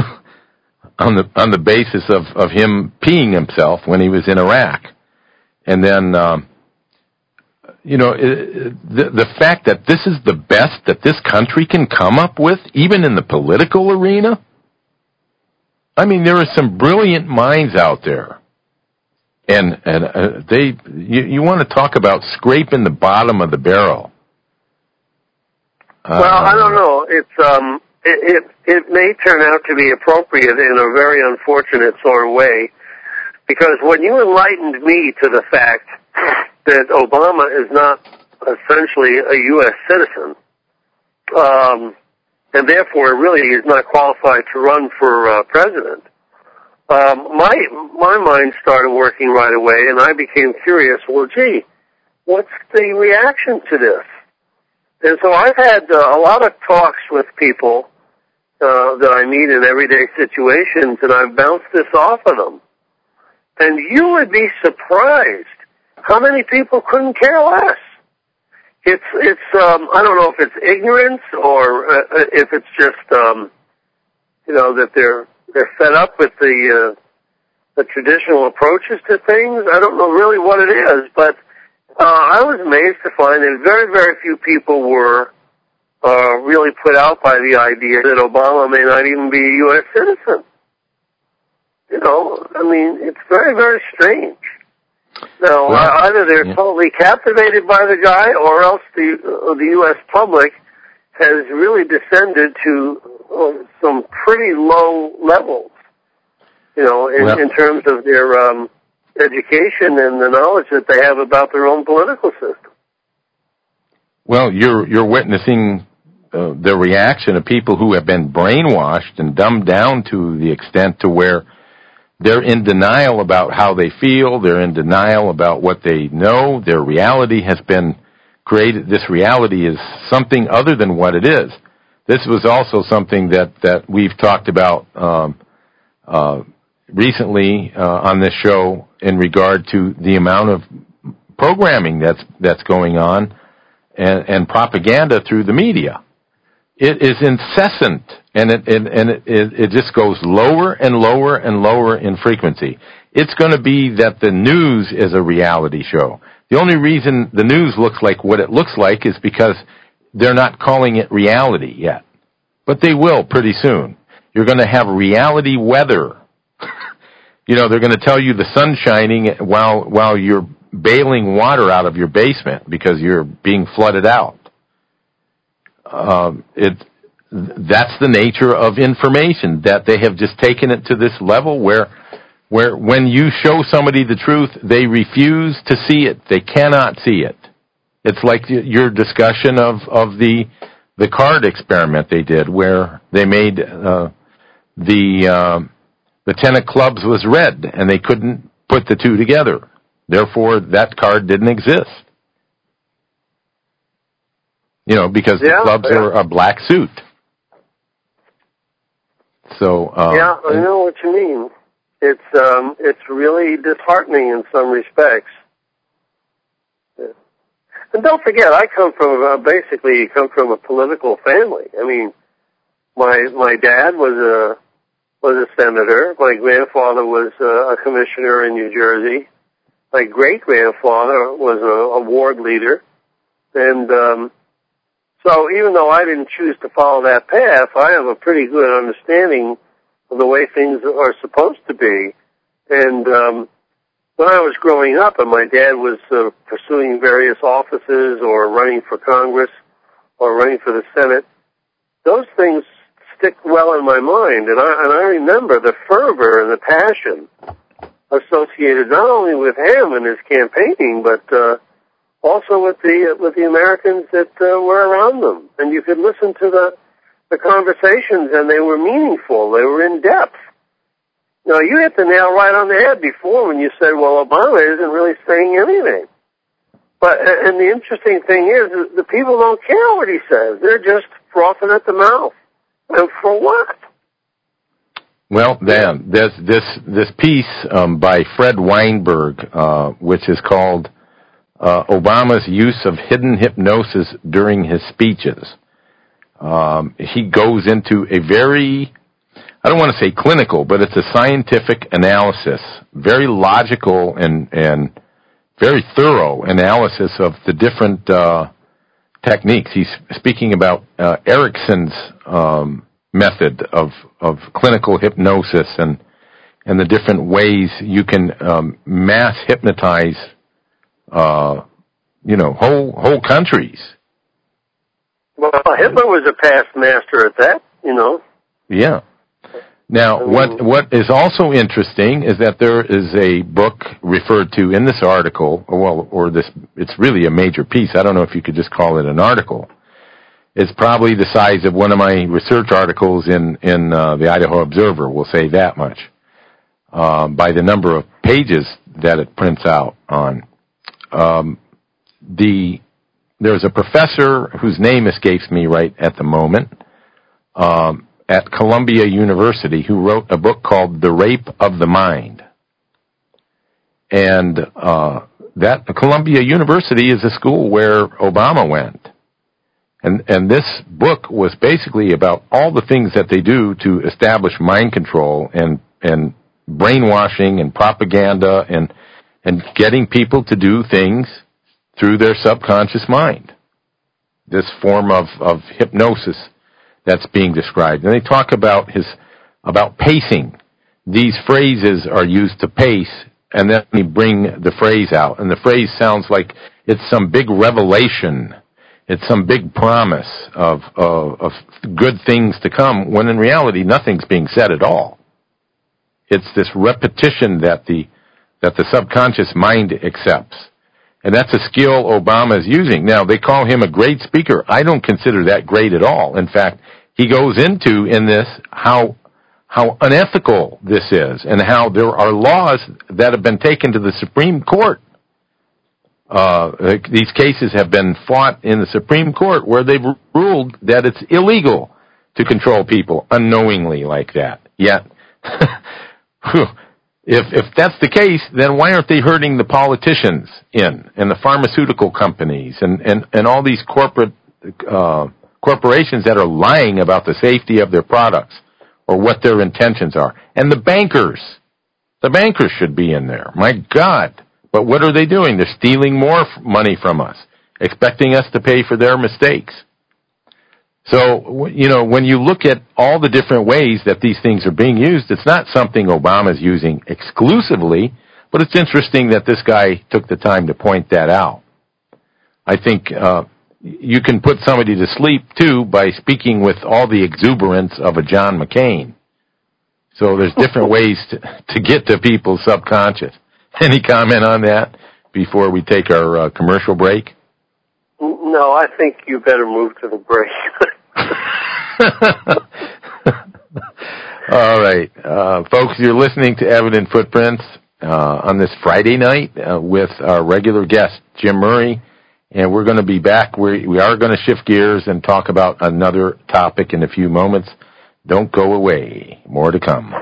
on the basis of him peeing himself when he was in Iraq. And then, the fact that this is the best that this country can come up with, even in the political arena. I mean, there are some brilliant minds out there. And you want to talk about scraping the bottom of the barrel. Well, I don't know. It may turn out to be appropriate in a very unfortunate sort of way, because when you enlightened me to the fact that Obama is not essentially a U.S. citizen, and therefore really is not qualified to run for president, my mind started working right away, and I became curious. Well, gee, what's the reaction to this? And so I've had a lot of talks with people that I meet in everyday situations, and I've bounced this off of them. And you would be surprised how many people couldn't care less. It's I don't know if it's ignorance or if it's just that they're fed up with the traditional approaches to things. I don't know really what it is, but I was amazed to find that very, very few people were really put out by the idea that Obama may not even be a U.S. citizen. I mean, it's very, very strange. Now, either they're totally captivated by the guy, or else the U.S. public has really descended to some pretty low levels, in terms of their education and the knowledge that they have about their own political system. Well, you're witnessing the reaction of people who have been brainwashed and dumbed down to the extent to where they're in denial about how they feel. They're in denial about what they know. Their reality has been created. This reality is something other than what it is. This was also something that we've talked about recently on this show in regard to the amount of programming that's going on and propaganda through the media. It is incessant, and it just goes lower and lower and lower in frequency. It's going to be that the news is a reality show. The only reason the news looks like what it looks like is because they're not calling it reality yet. But they will pretty soon. You're going to have reality weather. They're going to tell you the sun's shining while you're bailing water out of your basement because you're being flooded out. That's the nature of information, that they have just taken it to this level where when you show somebody the truth, they refuse to see it. They cannot see it. It's like your discussion of the card experiment they did, where they made the 10 of clubs was red, and they couldn't put the two together. Therefore, that card didn't exist. Because the clubs are a black suit. So yeah, I know what you mean. It's really disheartening in some respects. And don't forget, I come from a political family. I mean, my dad was a senator. My grandfather was a commissioner in New Jersey. My great-grandfather was a ward leader. And so even though I didn't choose to follow that path, I have a pretty good understanding of the way things are supposed to be. And when I was growing up and my dad was pursuing various offices or running for Congress or running for the Senate, those things stick well in my mind. And I remember the fervor and the passion associated not only with him and his campaigning, but also with the Americans that were around them. And you could listen to the conversations, and they were meaningful. They were in depth. Now, you hit the nail right on the head before when you said, well, Obama isn't really saying anything. And the interesting thing is, the people don't care what he says. They're just frothing at the mouth. And for what? Well, Dan, there's this piece by Fred Weinberg, which is called Obama's Use of Hidden Hypnosis During His Speeches. He goes into a very, I don't want to say clinical, but it's a scientific analysis, very logical and very thorough analysis of the different techniques. He's speaking about Erickson's method of clinical hypnosis and the different ways you can mass hypnotize whole countries. Well, Hitler was a past master at that, Yeah. Now, what is also interesting is that there is a book referred to in this article, it's really a major piece. I don't know if you could just call it an article. It's probably the size of one of my research articles in the Idaho Observer, we'll say that much, by the number of pages that it prints out on. There's a professor whose name escapes me right at the moment, at Columbia University, who wrote a book called The Rape of the Mind. And that Columbia University is a school where Obama went. And this book was basically about all the things that they do to establish mind control and brainwashing and propaganda and getting people to do things through their subconscious mind. This form of hypnosis that's being described. And they talk about pacing. These phrases are used to pace, and then they bring the phrase out. And the phrase sounds like it's some big revelation. It's some big promise of good things to come, when in reality nothing's being said at all. It's this repetition that the subconscious mind accepts. And that's a skill Obama is using. Now, they call him a great speaker. I don't consider that great at all. In fact, he goes into in this how unethical this is and how there are laws that have been taken to the Supreme Court. These cases have been fought in the Supreme Court where they've ruled that it's illegal to control people unknowingly like that. Yet, if that's the case, then why aren't they hurting the politicians and the pharmaceutical companies and all these corporations that are lying about the safety of their products or what their intentions are? And the bankers should be in there. My God. But what are they doing? They're stealing more money from us, expecting us to pay for their mistakes. So, when you look at all the different ways that these things are being used, it's not something Obama's using exclusively, But it's interesting that this guy took the time to point that out. I think you can put somebody to sleep, too, by speaking with all the exuberance of a John McCain. So there's different ways to get to people's subconscious. Any comment on that before we take our commercial break? No, I think you better move to the break. All right. Folks, you're listening to Evident Footprints on this Friday night with our regular guest, Jim Murray, and we're going to be back. We are going to shift gears and talk about another topic in a few moments. Don't go away. More to come.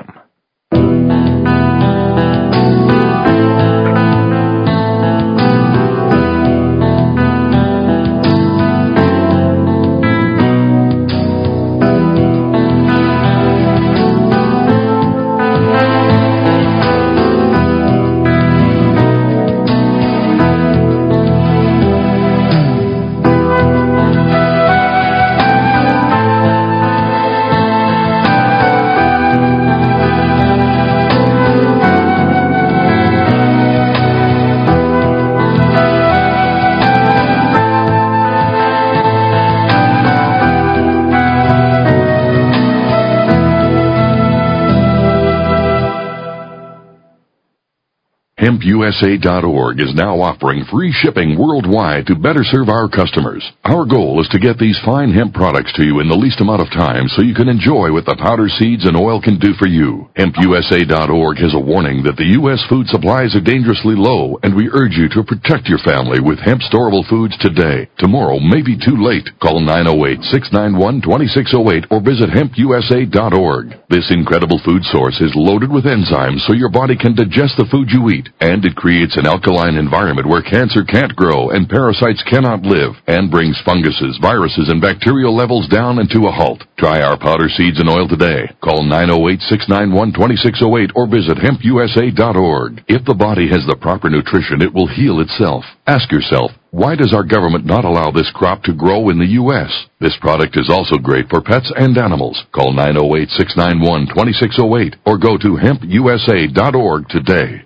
HempUSA.org is now offering free shipping worldwide to better serve our customers. Our goal is to get these fine hemp products to you in the least amount of time so you can enjoy what the powder, seeds, and oil can do for you. HempUSA.org has a warning that the U.S. food supplies are dangerously low, and we urge you to protect your family with hemp storable foods today. Tomorrow may be too late. Call 908-691-2608 or visit HempUSA.org. This incredible food source is loaded with enzymes so your body can digest the food you eat. And it creates an alkaline environment where cancer can't grow and parasites cannot live, and brings funguses, viruses, and bacterial levels down and to a halt. Try our powder, seeds, and oil today. Call 908-691-2608 or visit HempUSA.org. If the body has the proper nutrition, it will heal itself. Ask yourself, why does our government not allow this crop to grow in the U.S.? This product is also great for pets and animals. Call 908-691-2608 or go to HempUSA.org today.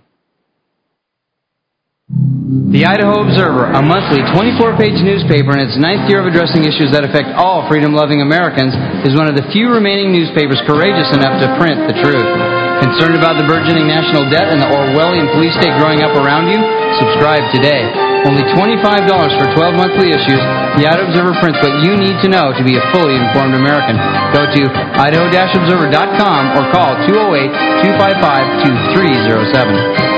The Idaho Observer, a monthly 24-page newspaper in its 9th year of addressing issues that affect all freedom-loving Americans, is one of the few remaining newspapers courageous enough to print the truth. Concerned about the burgeoning national debt and the Orwellian police state growing up around you? Subscribe today. Only $25 for 12 monthly issues, the Idaho Observer prints what you need to know to be a fully informed American. Go to idaho-observer.com or call 208-255-2307.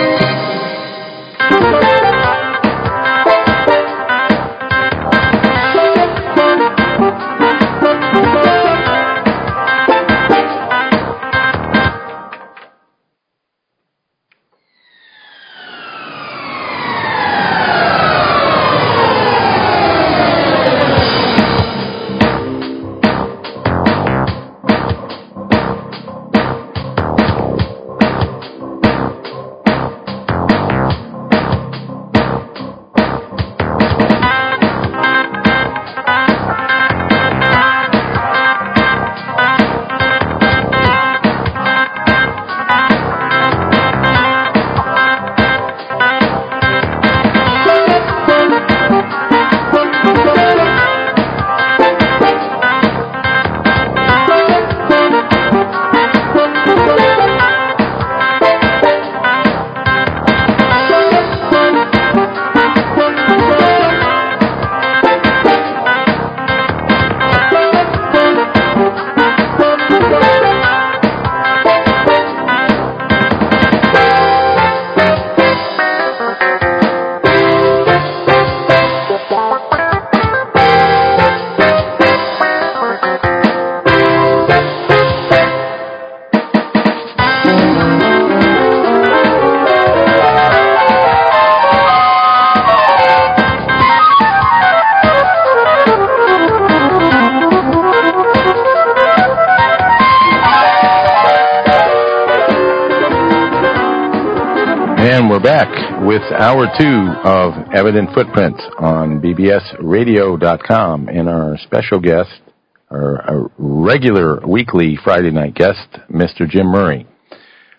And we're back with Hour 2 of Evident Footprints on bbsradio.com, and our special guest, our regular weekly Friday night guest, Mr. Jim Murray.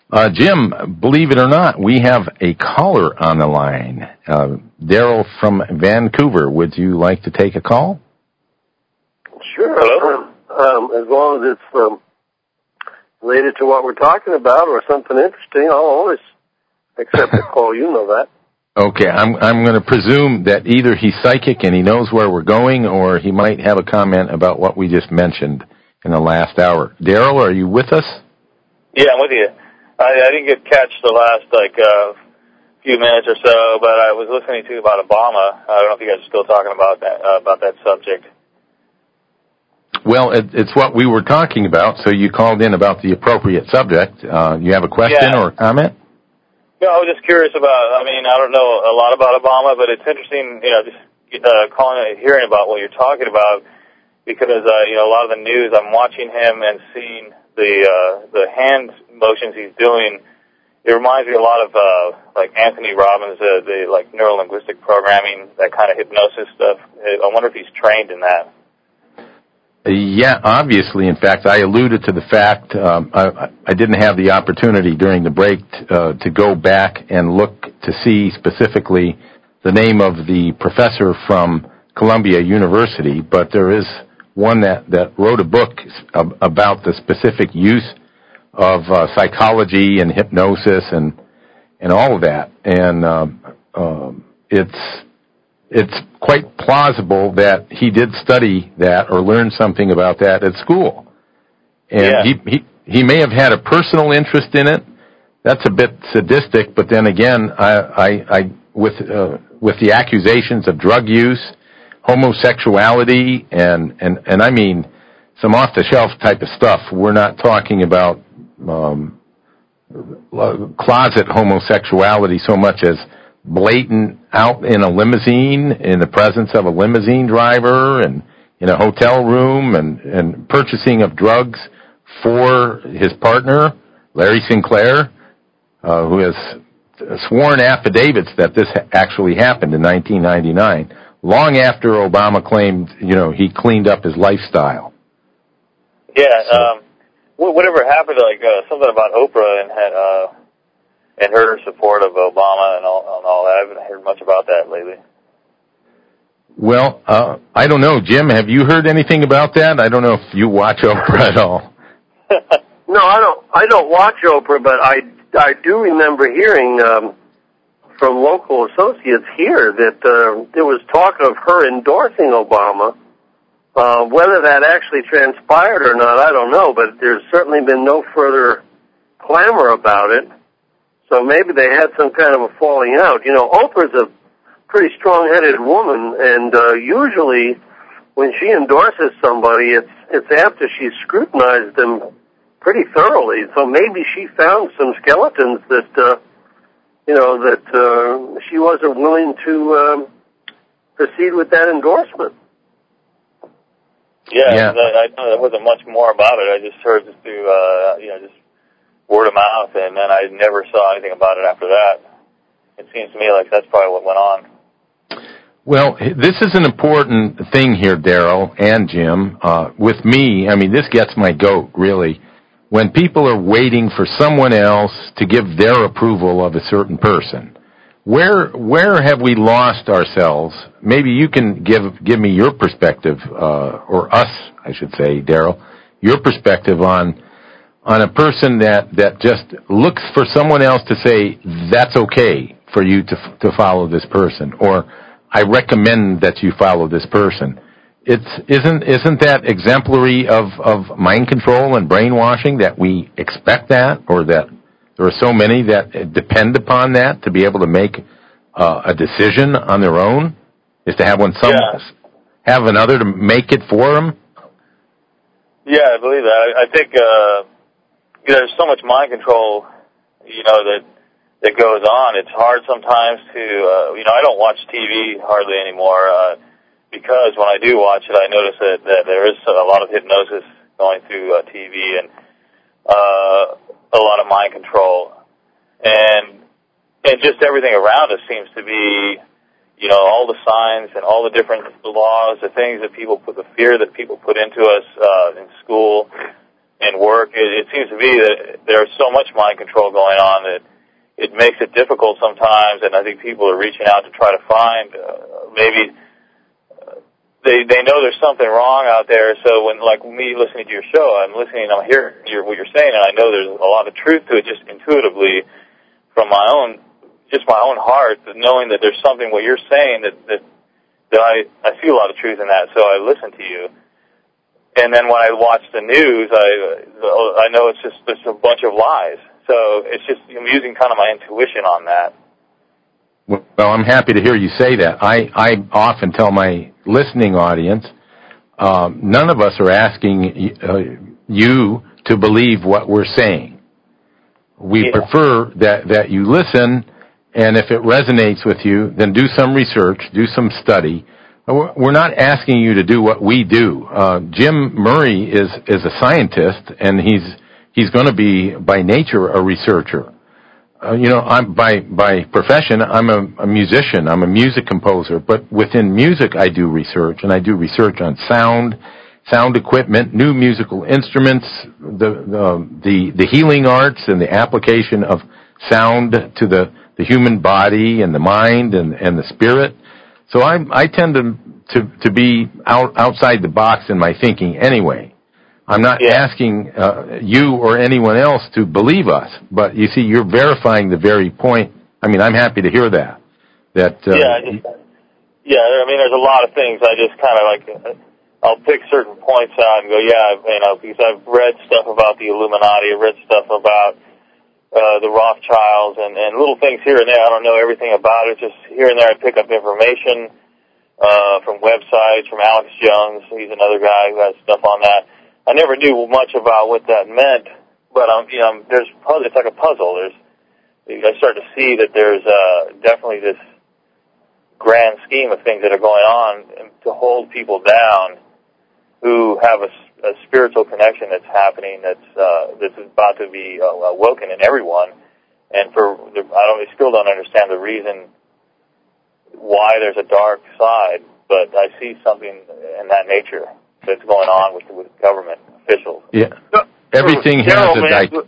Jim, believe it or not, we have a caller on the line. Daryl from Vancouver. Would you like to take a call? Sure. As long as it's related to what we're talking about or something interesting, I'll always accept a call. You know that. Okay, I'm going to presume that either he's psychic and he knows where we're going, or he might have a comment about what we just mentioned in the last hour. Daryl, are you with us? Yeah, I'm with you. I didn't catch the last few minutes or so, but I was listening to you about Obama. I don't know if you guys are still talking about that subject. Well, it's what we were talking about, so you called in about the appropriate subject. You have a question or a comment? No, I was just curious about, I don't know a lot about Obama, but it's interesting, just hearing about what you're talking about, because, a lot of the news, I'm watching him and seeing the hand motions he's doing. It reminds me a lot of, like Anthony Robbins, the neuro-linguistic programming, that kind of hypnosis stuff. I wonder if he's trained in that. Yeah, obviously. In fact, I alluded to the fact I didn't have the opportunity during the break to go back and look to see specifically the name of the professor from Columbia University, but there is one that wrote a book about the specific use of psychology and hypnosis and all of that. And it's quite plausible that he did study that or learn something about that at school. And he may have had a personal interest in it. That's a bit sadistic, but then again, I with the accusations of drug use, homosexuality, and I mean some off-the-shelf type of stuff. We're not talking about closet homosexuality so much as blatant out in a limousine, in the presence of a limousine driver, and in a hotel room, and purchasing of drugs for his partner, Larry Sinclair, who has sworn affidavits that this actually happened in 1999, long after Obama claimed, he cleaned up his lifestyle. Yeah, whatever happened to something about Oprah and her support of Obama and all that. I haven't heard much about that lately. Well, I don't know. Jim, have you heard anything about that? I don't know if you watch Oprah at all. No, I don't watch Oprah, but I do remember hearing from local associates here that there was talk of her endorsing Obama. Whether that actually transpired or not, I don't know, but there's certainly been no further clamor about it. So maybe they had some kind of a falling out. Oprah's a pretty strong-headed woman, and usually when she endorses somebody, it's after she's scrutinized them pretty thoroughly. So maybe she found some skeletons that she wasn't willing to proceed with that endorsement. Yeah. I know there wasn't much more about it. I just heard just through, just word of mouth, and then I never saw anything about it after that. It seems to me like that's probably what went on. Well, this is an important thing here, Daryl and Jim. With me, this gets my goat, really. When people are waiting for someone else to give their approval of a certain person, where have we lost ourselves? Maybe you can give me your perspective, or us, I should say, Daryl, your perspective on a person that just looks for someone else to say, that's okay for you to follow this person, or I recommend that you follow this person. Isn't that exemplary of mind control and brainwashing, that we expect that, or that there are so many that depend upon that to be able to make a decision on their own, is to have have another to make it for them? Yeah, I believe that. I think there's so much mind control, that goes on. It's hard sometimes to, I don't watch TV hardly anymore because when I do watch it, I notice that there is a lot of hypnosis going through TV and a lot of mind control. And just everything around us seems to be, all the signs and all the different laws, the things that people put, the fear that people put into us in school, in work. It seems to be that there's so much mind control going on that it makes it difficult sometimes, and I think people are reaching out to try to find maybe they know there's something wrong out there. So when, like me listening to your show, I'm listening, I'm hearing what you're saying, and I know there's a lot of truth to it just intuitively from my own heart, knowing that there's something what you're saying that I see a lot of truth in that. So I listen to you. And then when I watch the news, I know it's a bunch of lies. So it's just, I'm using kind of my intuition on that. Well, I'm happy to hear you say that. I often tell my listening audience, none of us are asking you to believe what we're saying. We prefer that you listen, and if it resonates with you, then do some research, do some study. We're not asking you to do what we do. Jim Murray is a scientist, and he's going to be by nature a researcher. I'm by profession, I'm a musician. I'm a music composer, but within music, I do research, and I do research on sound equipment, new musical instruments, the healing arts, and the application of sound to the human body and the mind and the spirit. So I tend to be outside the box in my thinking anyway. I'm not asking you or anyone else to believe us, but you see, you're verifying the very point. I mean, I'm happy to hear that. I mean, there's a lot of things. I just kind of I'll pick certain points out and go, because I've read stuff about the Illuminati, I've read stuff about the Rothschilds, and little things here and there. I don't know everything about it. Just here and there, I pick up information from websites, from Alex Jones. He's another guy who has stuff on that. I never knew much about what that meant, but it's like a puzzle. I start to see that there's definitely this grand scheme of things that are going on to hold people down who have a spiritual connection that's happening that's about to be awoken in everyone. And I still don't understand the reason why there's a dark side, but I see something in that nature that's going on with government officials. Yeah, everything has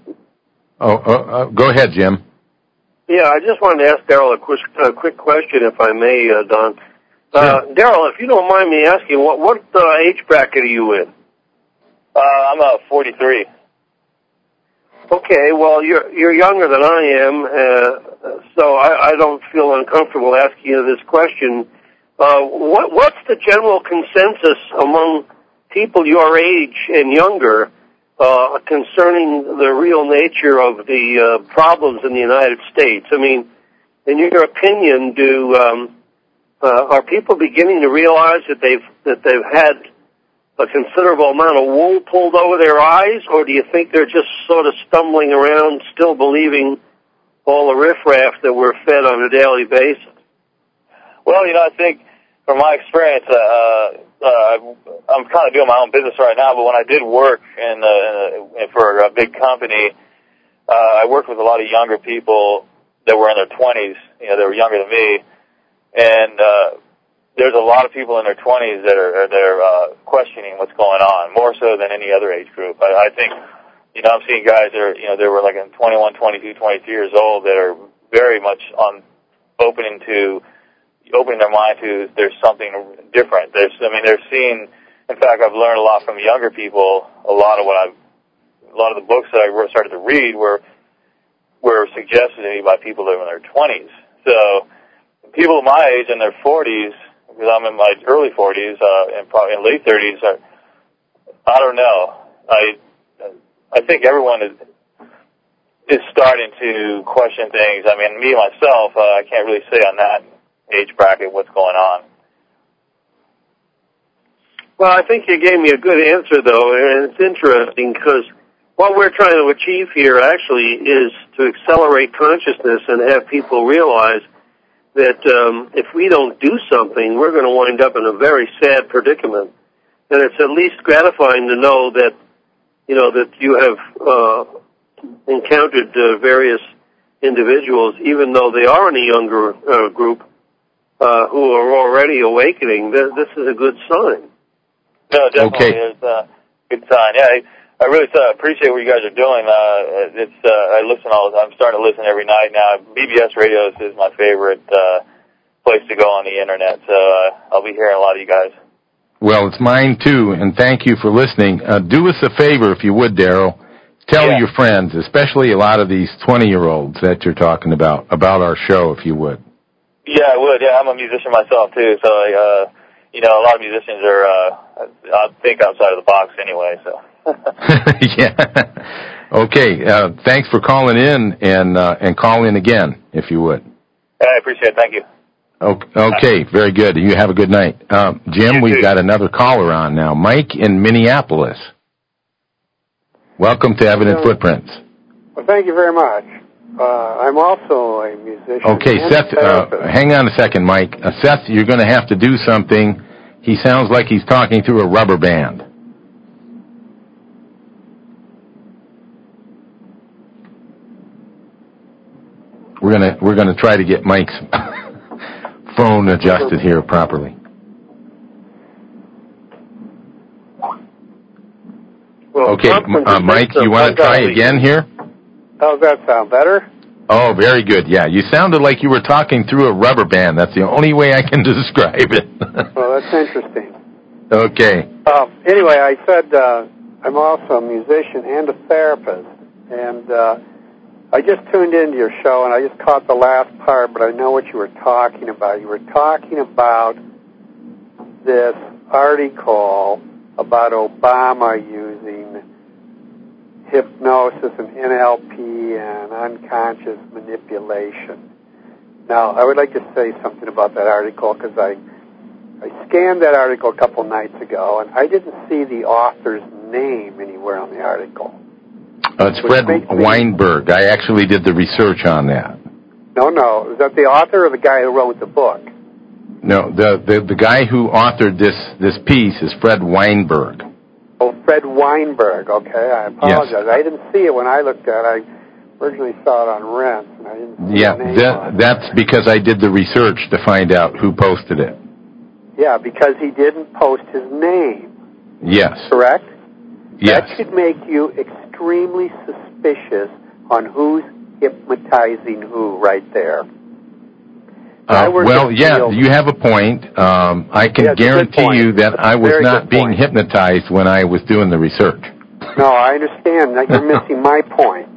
go ahead, Jim. Yeah, I just wanted to ask Daryl a quick question, if I may, Don. Daryl, if you don't mind me asking, what age bracket are you in? I'm 43. Okay, well, you're younger than I am, so I don't feel uncomfortable asking you this question. What's the general consensus among people your age and younger concerning the real nature of the problems in the United States? I mean, in your opinion, are people beginning to realize that they've had a considerable amount of wool pulled over their eyes, or do you think they're just sort of stumbling around, still believing all the riffraff that we're fed on a daily basis? Well, I think from my experience, I'm kind of doing my own business right now, but when I did work for a big company, I worked with a lot of younger people that were in their 20s. They were younger than me, and there's a lot of people in their 20s that are questioning what's going on, more so than any other age group. I think, I'm seeing guys that are, they were like in 21, 22, 23 years old that are very much opening their mind to there's something different. They're seeing. In fact, I've learned a lot from younger people. A lot of the books that I started to read were suggested to me by people that were in their 20s. So people my age in their 40s, because I'm in my early 40s and probably in late 30s, I don't know. I think everyone is starting to question things. I mean, me myself, I can't really say on that age bracket what's going on. Well, I think you gave me a good answer, though, and it's interesting because what we're trying to achieve here actually is to accelerate consciousness and have people realize that if we don't do something, we're going to wind up in a very sad predicament. And it's at least gratifying to know that, that you have encountered various individuals, even though they are in a younger group, who are already awakening. This is a good sign. No, definitely is a good sign. Yeah, I really appreciate what you guys are doing. I listen I'm starting to listen every night now. BBS Radio is my favorite place to go on the internet, so I'll be hearing a lot of you guys. Well, it's mine too, and thank you for listening. Do us a favor, if you would, Daryl. Tell your friends, especially a lot of these 20-year-olds that you're talking about our show, if you would. Yeah, I would. Yeah, I'm a musician myself too, so a lot of musicians are, I think, outside of the box anyway. So. Yeah. Okay. Thanks for calling in, and call in again, if you would. I appreciate it. Thank you. Okay. Very good. You have a good night, Jim. We've got another caller on now, Mike in Minneapolis. Welcome to Evident Footprints. Well, thank you very much. I'm also a musician. Okay, Seth, hang on a second, Mike. Seth, you're going to have to do something. He sounds like he's talking through a rubber band. We're gonna try to get Mike's phone adjusted here properly. Well, okay, Mike, you want to try again here? How's that sound? Better? Oh, very good. Yeah, you sounded like you were talking through a rubber band. That's the only way I can describe it. Well, that's interesting. Okay. Anyway, I said I'm also a musician and a therapist, and I just tuned into your show, and I just caught the last part, but I know what you were talking about. You were talking about this article about Obama using hypnosis and NLP and unconscious manipulation. Now, I would like to say something about that article because I scanned that article a couple nights ago, and I didn't see the author's name anywhere on the article. It's Fred Weinberg. I actually did the research on that. No. Is that the author or the guy who wrote the book? No, the guy who authored this piece is Fred Weinberg. Oh, Fred Weinberg. Okay, I apologize. Yes. I didn't see it when I looked at it. I originally saw it on Rent, and I didn't see the name that's because I did the research to find out who posted it. Yeah, because he didn't post his name. Yes. Correct? Yes. That should make you extremely suspicious on who's hypnotizing who right there. You have a point. I can guarantee you that I was not being hypnotized when I was doing the research. No, I understand. You're missing my point.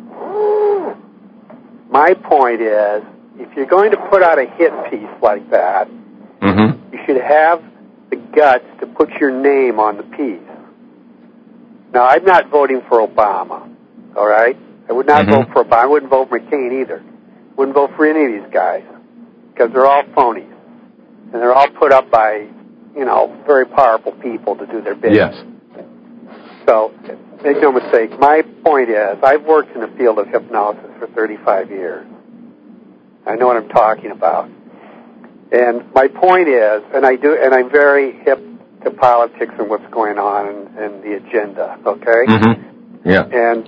My point is, if you're going to put out a hit piece like that, you should have the guts to put your name on the piece. Now, I'm not voting for Obama, all right? I would not vote for Obama. I wouldn't vote for McCain either. Wouldn't vote for any of these guys because they're all phonies. And they're all put up by, very powerful people to do their business. Yes. So, make no mistake, my point is, I've worked in the field of hypnosis for 35 years. I know what I'm talking about. And my point is, and I'm very hip to politics and what's going on and the agenda, okay? Yeah.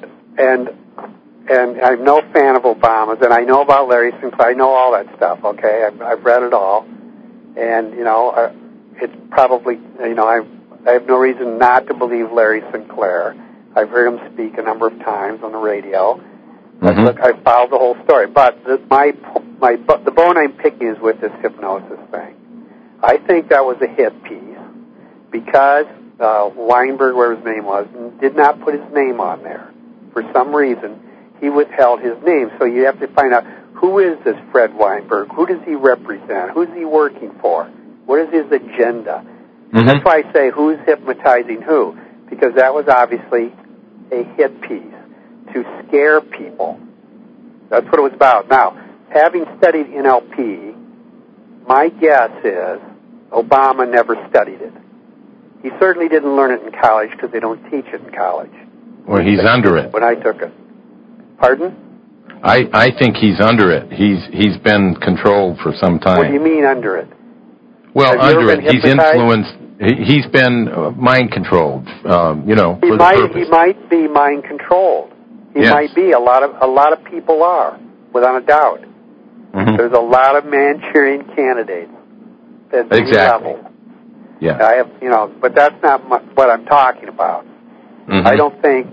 And I'm no fan of Obama's, and I know about Larry Sinclair. I know all that stuff, okay? I've read it all. And, it's probably, I have no reason not to believe Larry Sinclair. I've heard him speak a number of times on the radio. I've followed the whole story. But the bone I'm picking is with this hypnosis thing. I think that was a hit piece because Weinberg, whatever his name was, did not put his name on there. For some reason, he withheld his name. So you have to find out, who is this Fred Weinberg? Who does he represent? Who's he working for? What is his agenda? That's why I say who's hypnotizing who, because that was obviously a hit piece to scare people. That's what it was about. Now, having studied NLP, my guess is Obama never studied it. He certainly didn't learn it in college because they don't teach it in college. Well, he's under it. When I took it. Pardon? I think he's under it. He's been controlled for some time. What do you mean under it? Well, under it, he's influenced. He's been mind controlled. For the purpose. He might be mind controlled. He might be. A lot of people are, without a doubt. There's a lot of Manchurian candidates at any level. Yeah. I have, but that's not what I'm talking about. Mm-hmm. I don't think,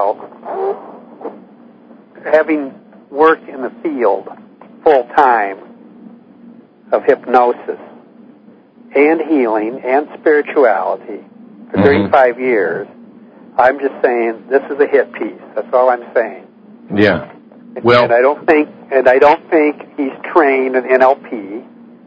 having worked in the field full time of hypnosis and healing and spirituality for 35 years, I'm just saying this is a hit piece. That's all I'm saying. Yeah. Well, and I don't think he's trained in NLP.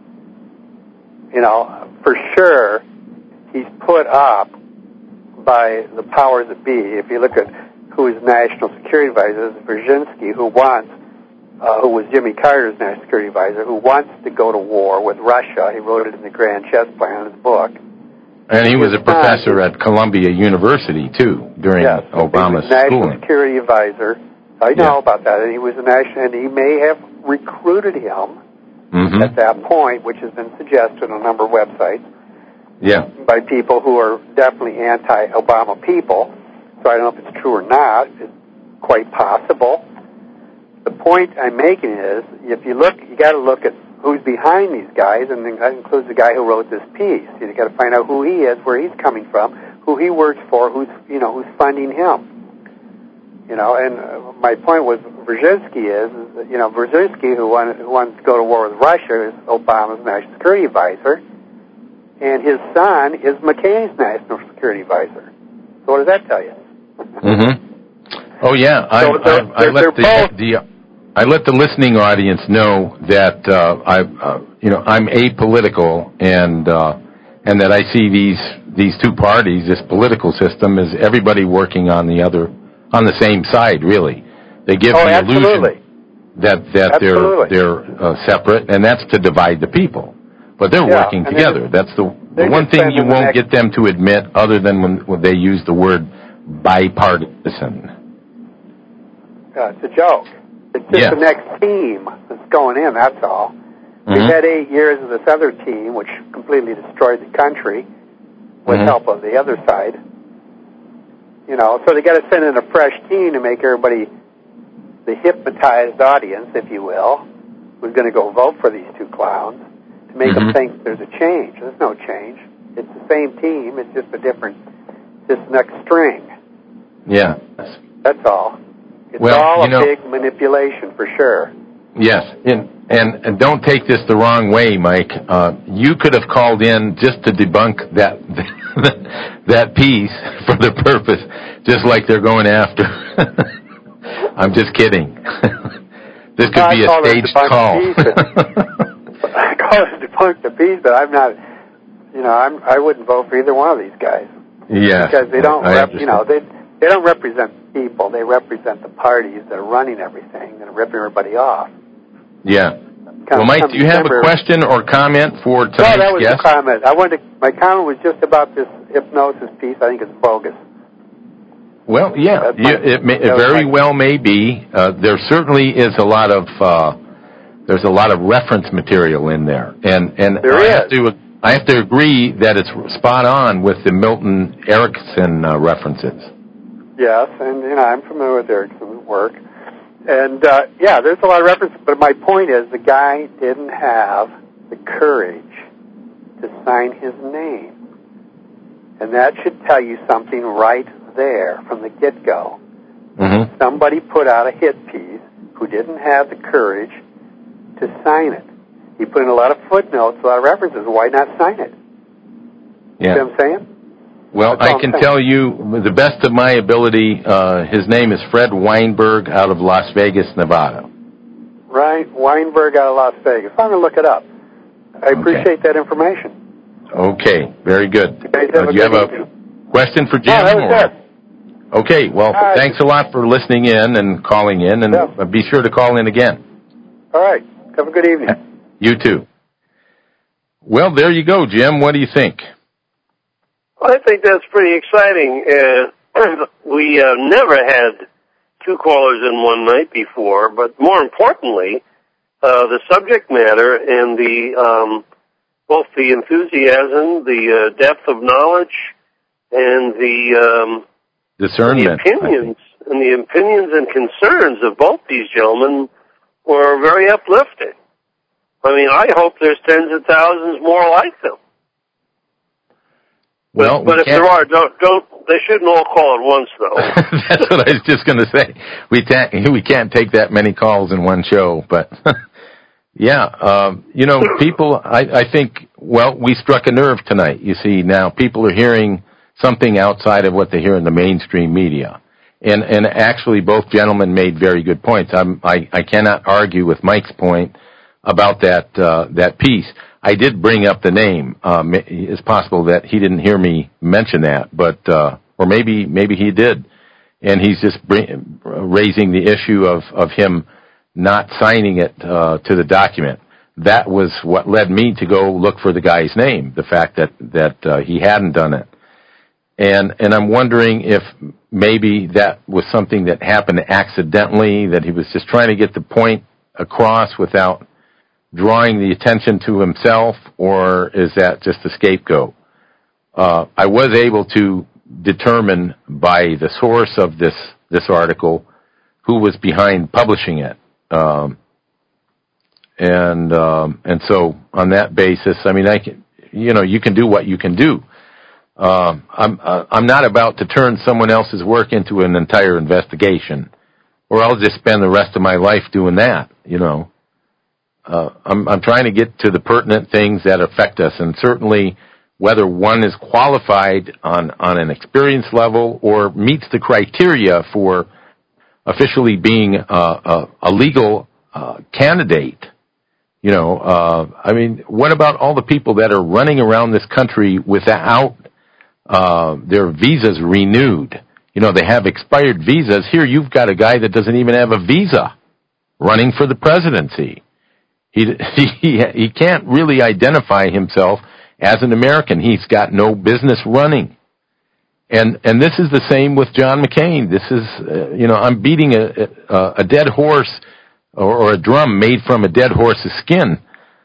For sure, he's put up by the powers that be. If you look at who his national security advisor is, Brzezinski, who was Jimmy Carter's national security advisor, who wants to go to war with Russia. He wrote it in the Grand Chess Plan in his book. And he was a professor at Columbia University, too, during Obama's schooling. National security advisor. I know about that. And he was and he may have recruited him at that point, which has been suggested on a number of websites. Yeah. By people who are definitely anti-Obama people. So I don't know if it's true or not. It's quite possible. The point I'm making is, if you look, you got to look at who's behind these guys, and that includes the guy who wrote this piece. You got to find out who he is, where he's coming from, who he works for, who's funding him. And my point was Brzezinski Brzezinski, who wants to go to war with Russia, is Obama's national security advisor, and his son is McCain's national security advisor. So what does that tell you? Oh yeah, I let the listening audience know that I'm apolitical, and that I see these two parties, this political system, as everybody working on the same side. Really, they give the illusion that they're separate, and that's to divide the people. But they're working together. That's the one thing you won't get them to admit, other than when they use the word bipartisan. It's a joke. It's just the next team that's going in, that's all. We've had 8 years of this other team, which completely destroyed the country with help of the other side. So they got to send in a fresh team to make everybody, the hypnotized audience, if you will, who's going to go vote for these two clowns, to make them think there's a change. There's no change. It's the same team. It's just just next string. Yeah. That's all. It's all a big manipulation, for sure. Yes, and don't take this the wrong way, Mike. You could have called in just to debunk that piece for the purpose, just like they're going after. I'm just kidding. This could be a staged call. I call it debunk the piece, but I'm not. I wouldn't vote for either one of these guys. Yeah, because they don't. They don't represent people. They represent the parties that are running everything and are ripping everybody off. Yeah. Well, Mike, do you have a question or comment for tonight's guest? No, that was a comment. My comment was just about this hypnosis piece. I think it's bogus. Well, yeah, it very well may be. There certainly is a lot of there's a lot of reference material in there, and I have to agree that it's spot on with the Milton Erickson references. Yes, and I'm familiar with Erickson's work. And, there's a lot of references, but my point is the guy didn't have the courage to sign his name. And that should tell you something right there from the get-go. Somebody put out a hit piece who didn't have the courage to sign it. He put in a lot of footnotes, a lot of references. Why not sign it? Yeah. You know what I'm saying? Well, I can tell you, with the best of my ability, his name is Fred Weinberg out of Las Vegas, Nevada. Right, Weinberg out of Las Vegas. I'm going to look it up. I appreciate that information. Okay, very good. Do you have a question for Jim? No, that was it. Okay, well, thanks a lot for listening in and calling in, and be sure to call in again. All right, have a good evening. You too. Well, there you go, Jim. What do you think? I think that's pretty exciting. We never had two callers in one night before, but more importantly, the subject matter and both the enthusiasm, the depth of knowledge, and the discernment, the opinions and concerns of both these gentlemen were very uplifting. I mean, I hope there's tens of thousands more like them. But if there are, don't. They shouldn't all call at once, though. That's what I was just going to say. We can't take that many calls in one show, but yeah, people. I think. Well, we struck a nerve tonight. You see, now people are hearing something outside of what they hear in the mainstream media, and actually, both gentlemen made very good points. I cannot argue with Mike's point about that piece. I did bring up the name. It's possible that he didn't hear me mention that, but or maybe he did, and he's just raising the issue of him not signing it to the document. That was what led me to go look for the guy's name. The fact that he hadn't done it, and I'm wondering if maybe that was something that happened accidentally, that he was just trying to get the point across without drawing the attention to himself, or is that just a scapegoat? I was able to determine by the source of this article who was behind publishing it, and so on that basis, I mean, you can do what you can do. I'm not about to turn someone else's work into an entire investigation, or I'll just spend the rest of my life doing that. I'm trying to get to the pertinent things that affect us, and certainly whether one is qualified on an experience level or meets the criteria for officially being a legal candidate. I mean, what about all the people that are running around this country without their visas renewed? They have expired visas. Here you've got a guy that doesn't even have a visa running for the presidency. He can't really identify himself as an American. He's got no business running. And this is the same with John McCain. This is, I'm beating a dead horse or a drum made from a dead horse's skin.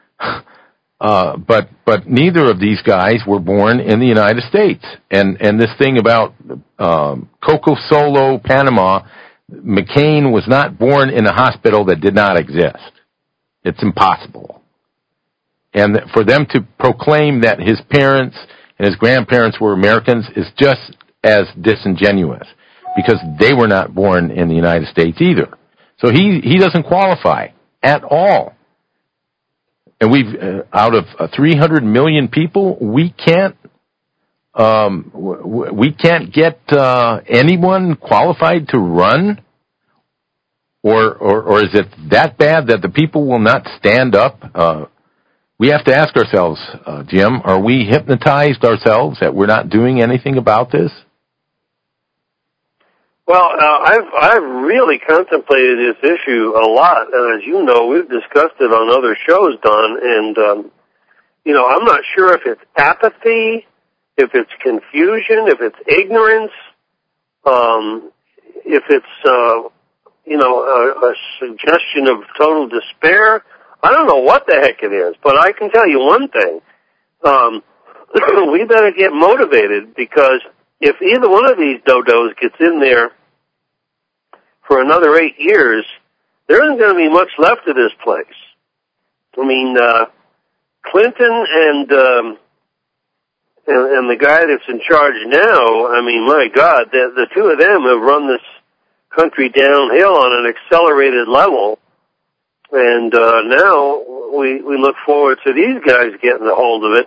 But neither of these guys were born in the United States. And this thing about Coco Solo, Panama, McCain was not born in a hospital that did not exist. It's impossible. And for them to proclaim that his parents and his grandparents were Americans is just as disingenuous, because they were not born in the United States either. So he doesn't qualify at all. And we've, out of 300 million people, we can't get anyone qualified to run? Or is it that bad that the people will not stand up? We have to ask ourselves, Jim, are we hypnotized ourselves that we're not doing anything about this? Well, I've really contemplated this issue a lot, and as you know, we've discussed it on other shows, Don, and, I'm not sure if it's apathy, if it's confusion, if it's ignorance, if it's, a suggestion of total despair. I don't know what the heck it is, but I can tell you one thing. We better get motivated, because if either one of these dodos gets in there for another 8 years, there isn't going to be much left of this place. I mean, Clinton and the guy that's in charge now, I mean, my God, the two of them have run this country downhill on an accelerated level, and now we look forward to these guys getting a hold of it.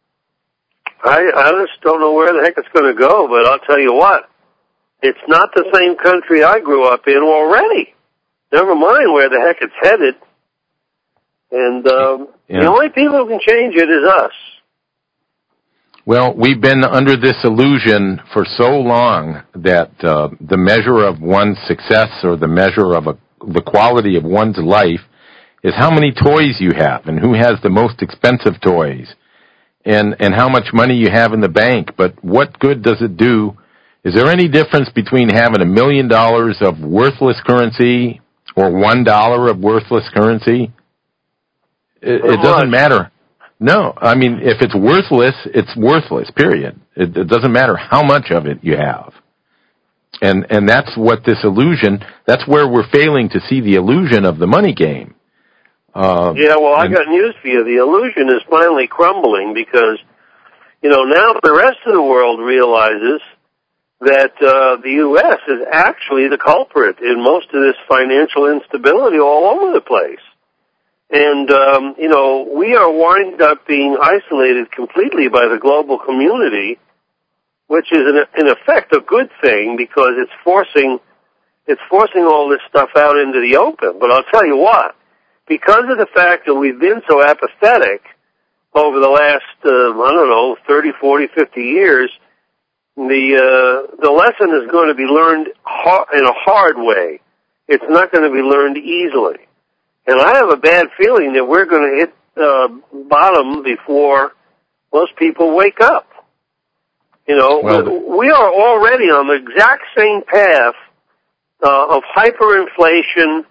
I just don't know where the heck it's going to go, but I'll tell you what, it's not the same country I grew up in already. Never mind where the heck it's headed. And the only people who can change it is us. Well, we've been under this illusion for so long that the measure of one's success, or the measure of the quality of one's life, is how many toys you have and who has the most expensive toys, and how much money you have in the bank. But what good does it do? Is there any difference between having $1 million of worthless currency or $1 of worthless currency? It doesn't matter. No, I mean, if it's worthless, period. It doesn't matter how much of it you have. And that's what this illusion, that's where we're failing to see the illusion of the money game. I got news for you. The illusion is finally crumbling, because, now the rest of the world realizes that the U.S. is actually the culprit in most of this financial instability all over the place. And, we are wind up being isolated completely by the global community, which is in effect a good thing because it's forcing all this stuff out into the open. But I'll tell you what, because of the fact that we've been so apathetic over the last, 30, 40, 50 years, the lesson is going to be learned in a hard way. It's not going to be learned easily. And I have a bad feeling that we're going to hit bottom before most people wake up. We are already on the exact same path of hyperinflation,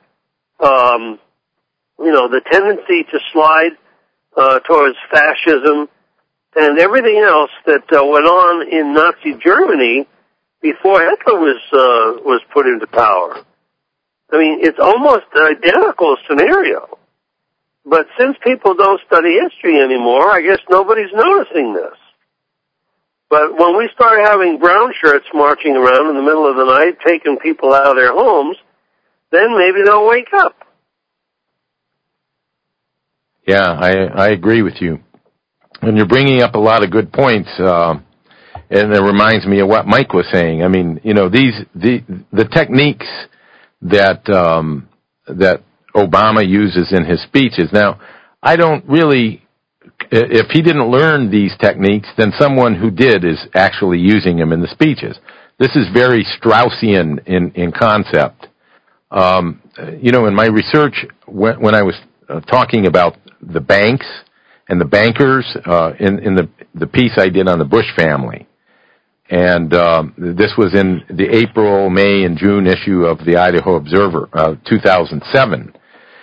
the tendency to slide towards fascism, and everything else that went on in Nazi Germany before Hitler was put into power. I mean, it's almost an identical scenario. But since people don't study history anymore, I guess nobody's noticing this. But when we start having brown shirts marching around in the middle of the night, taking people out of their homes, then maybe they'll wake up. Yeah, I agree with you. And you're bringing up a lot of good points, and it reminds me of what Mike was saying. I mean, the techniques that Obama uses in his speeches. Now, I don't really, if he didn't learn these techniques, then someone who did is actually using them in the speeches. This is very Straussian in concept. In my research, when I was talking about the banks and the bankers in the piece I did on the Bush family, and this was in the April, May, and June issue of the Idaho Observer, 2007.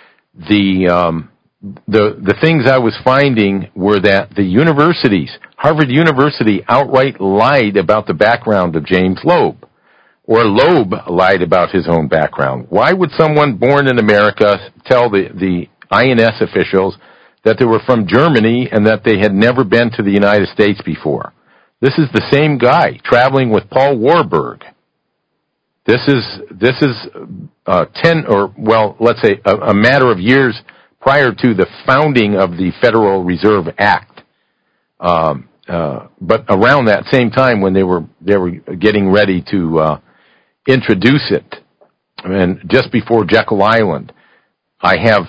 The things I was finding were that the universities, Harvard University, outright lied about the background of James Loeb, or Loeb lied about his own background. Why would someone born in America tell the INS officials that they were from Germany and that they had never been to the United States before? This is the same guy traveling with Paul Warburg. This is 10, or well, let's say a matter of years prior to the founding of the Federal Reserve Act. But around that same time when they were getting ready to introduce it, and just before Jekyll Island, I have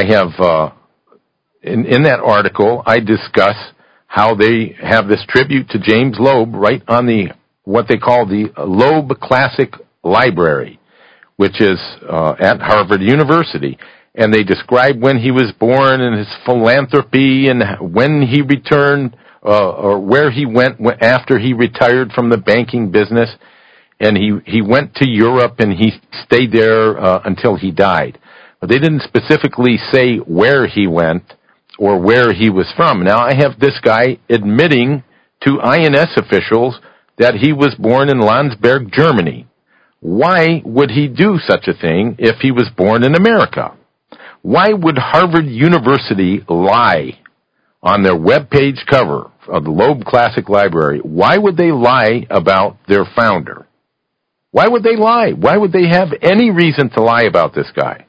in that article I discuss how they have this tribute to James Loeb right on what they call the Loeb Classic Library, which is at Harvard University. And they describe when he was born and his philanthropy and when he returned, or where he went after he retired from the banking business. And he went to Europe and he stayed there until he died. But they didn't specifically say where he went or where he was from. Now, I have this guy admitting to INS officials that he was born in Landsberg, Germany. Why would he do such a thing if he was born in America? Why would Harvard University lie on their webpage cover of the Loeb Classic Library? Why would they lie about their founder? Why would they lie? Why would they have any reason to lie about this guy?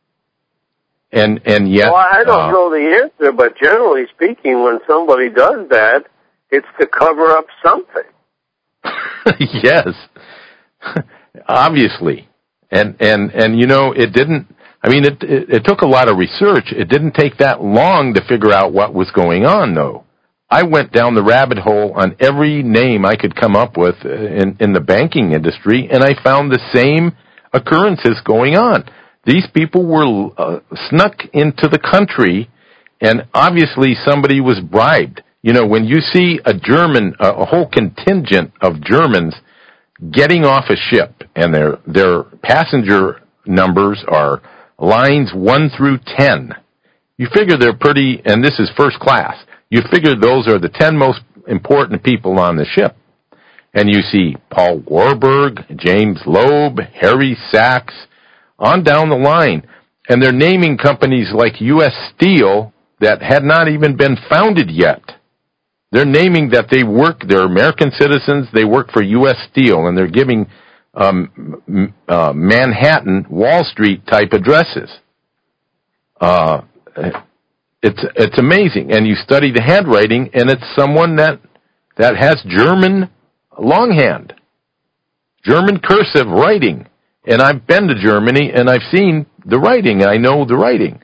And yet... Well, I don't know the answer, but generally speaking, when somebody does that, it's to cover up something. Yes. Obviously. And it didn't... I mean, it took a lot of research. It didn't take that long to figure out what was going on, though. I went down the rabbit hole on every name I could come up with in the banking industry, and I found the same occurrences going on. These people were snuck into the country, and obviously somebody was bribed. When you see a whole contingent of Germans getting off a ship, and their passenger numbers are lines 1 through 10, you figure they're pretty, and this is first class, you figure those are the 10 most important people on the ship. And you see Paul Warburg, James Loeb, Harry Sachs, on down the line. And they're naming companies like U.S. Steel that had not even been founded yet. They're naming that they're American citizens, they work for U.S. Steel, and they're giving Manhattan, Wall Street type addresses. It's amazing. And you study the handwriting, and it's someone that has German longhand, German cursive writing. And I've been to Germany, and I've seen the writing, and I know the writing.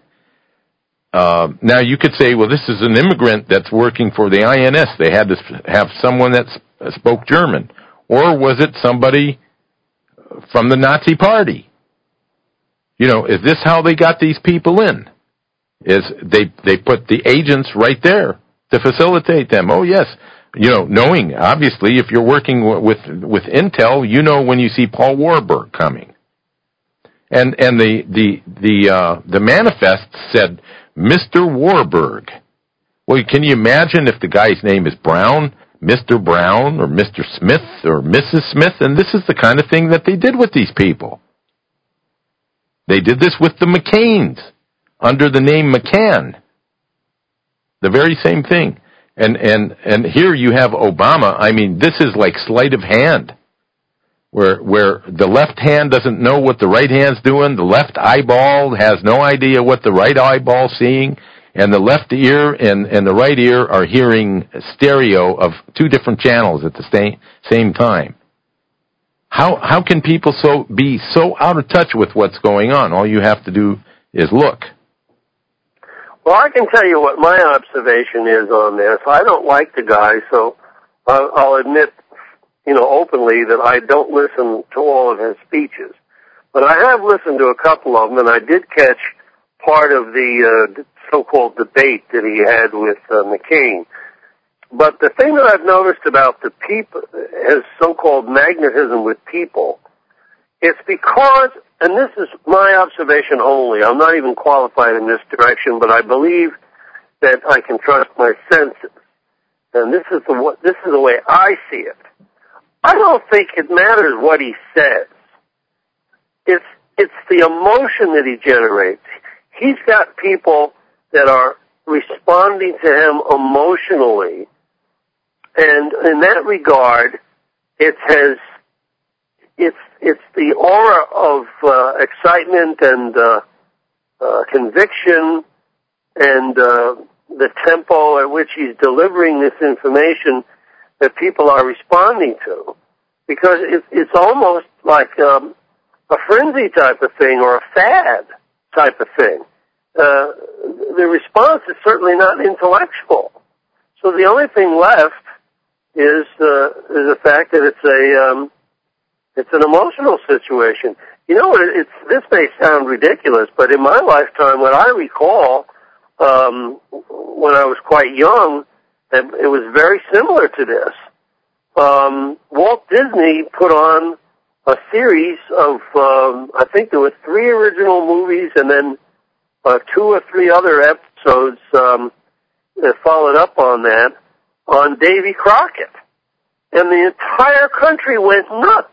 Now, you could say, well, this is an immigrant that's working for the INS. They had to have someone that spoke German. Or was it somebody from the Nazi Party? Is this how they got these people in? Is they put the agents right there to facilitate them? Oh, yes. Knowing, obviously, if you're working with Intel, when you see Paul Warburg coming. And the manifest said, Mr. Warburg. Well, can you imagine if the guy's name is Brown, Mr. Brown, or Mr. Smith, or Mrs. Smith? And this is the kind of thing that they did with these people. They did this with the McCains, under the name McCann. The very same thing. And here you have Obama. I mean, this is like sleight of hand, where the left hand doesn't know what the right hand's doing, the left eyeball has no idea what the right eyeball's seeing, and the left ear and the right ear are hearing stereo of two different channels at the same time. How can people be so out of touch with what's going on? All you have to do is look. Well, I can tell you what my observation is on this. I don't like the guy, so I'll admit, openly that I don't listen to all of his speeches. But I have listened to a couple of them, and I did catch part of the so-called debate that he had with McCain. But the thing that I've noticed about the people, his so-called magnetism with people, it's because, and this is my observation only, I'm not even qualified in this direction, but I believe that I can trust my senses. And this is the way I see it. I don't think it matters what he says. It's the emotion that he generates. He's got people that are responding to him emotionally, and in that regard, it's the aura of excitement and conviction, and the tempo at which he's delivering this information that people are responding to, because it's almost like a frenzy type of thing or a fad type of thing. The response is certainly not intellectual. So the only thing left is the fact that it's an emotional situation. This may sound ridiculous, but in my lifetime, what I recall, when I was quite young, it was very similar to this. Walt Disney put on a series of, I think there were 3 original movies and then 2 or 3 other episodes that followed up on that, on Davy Crockett. And the entire country went nuts.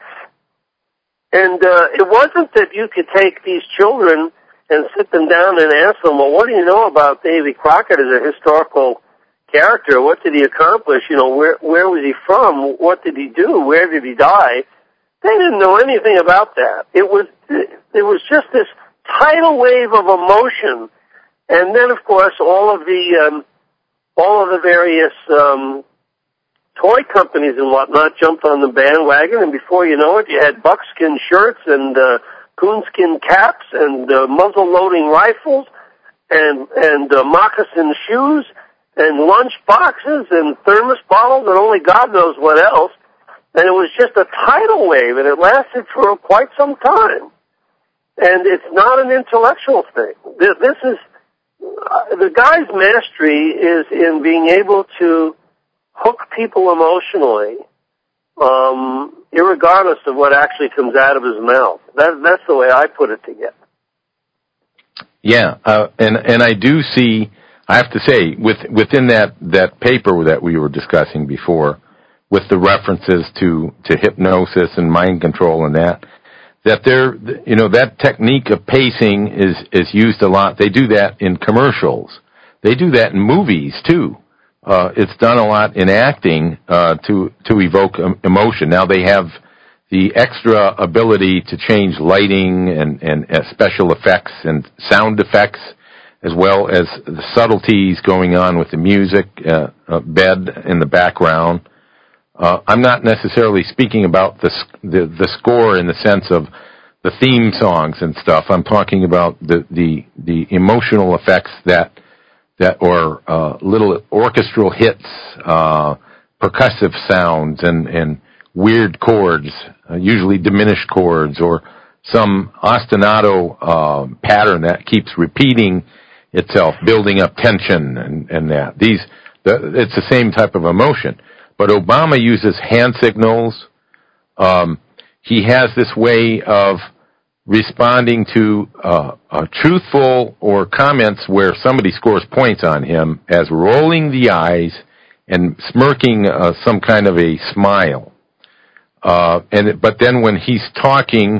And it wasn't that you could take these children and sit them down and ask them, well, what do you know about Davy Crockett as a historical character? What did he accomplish? Where was he from? What did he do? Where did he die? They didn't know anything about that. It was just this tidal wave of emotion, and then of course all of the various toy companies and whatnot jumped on the bandwagon, and before you know it, you had buckskin shirts and coonskin caps and muzzle-loading rifles and moccasin shoes and lunch boxes and thermos bottles and only God knows what else. And it was just a tidal wave, and it lasted for quite some time. And it's not an intellectual thing. This is the guy's mastery is in being able to hook people emotionally, irregardless of what actually comes out of his mouth. That's the way I put it together. Yeah, and I do see, I have to say, within that paper that we were discussing before, with the references to hypnosis and mind control and that that technique of pacing is used a lot. They do that in commercials. They do that in movies too. it's done a lot in acting to evoke emotion. Now they have the extra ability to change lighting and special effects and sound effects, as well as the subtleties going on with the music bed in the background. I'm not necessarily speaking about the score in the sense of the theme songs and stuff. I'm talking about the emotional effects that or little orchestral hits, percussive sounds, and weird chords, usually diminished chords, or some ostinato pattern that keeps repeating itself, building up tension and that. It's the same type of emotion. But Obama uses hand signals. He has this way of responding to truthful or comments where somebody scores points on him as rolling the eyes and smirking some kind of a smile. But then when he's talking,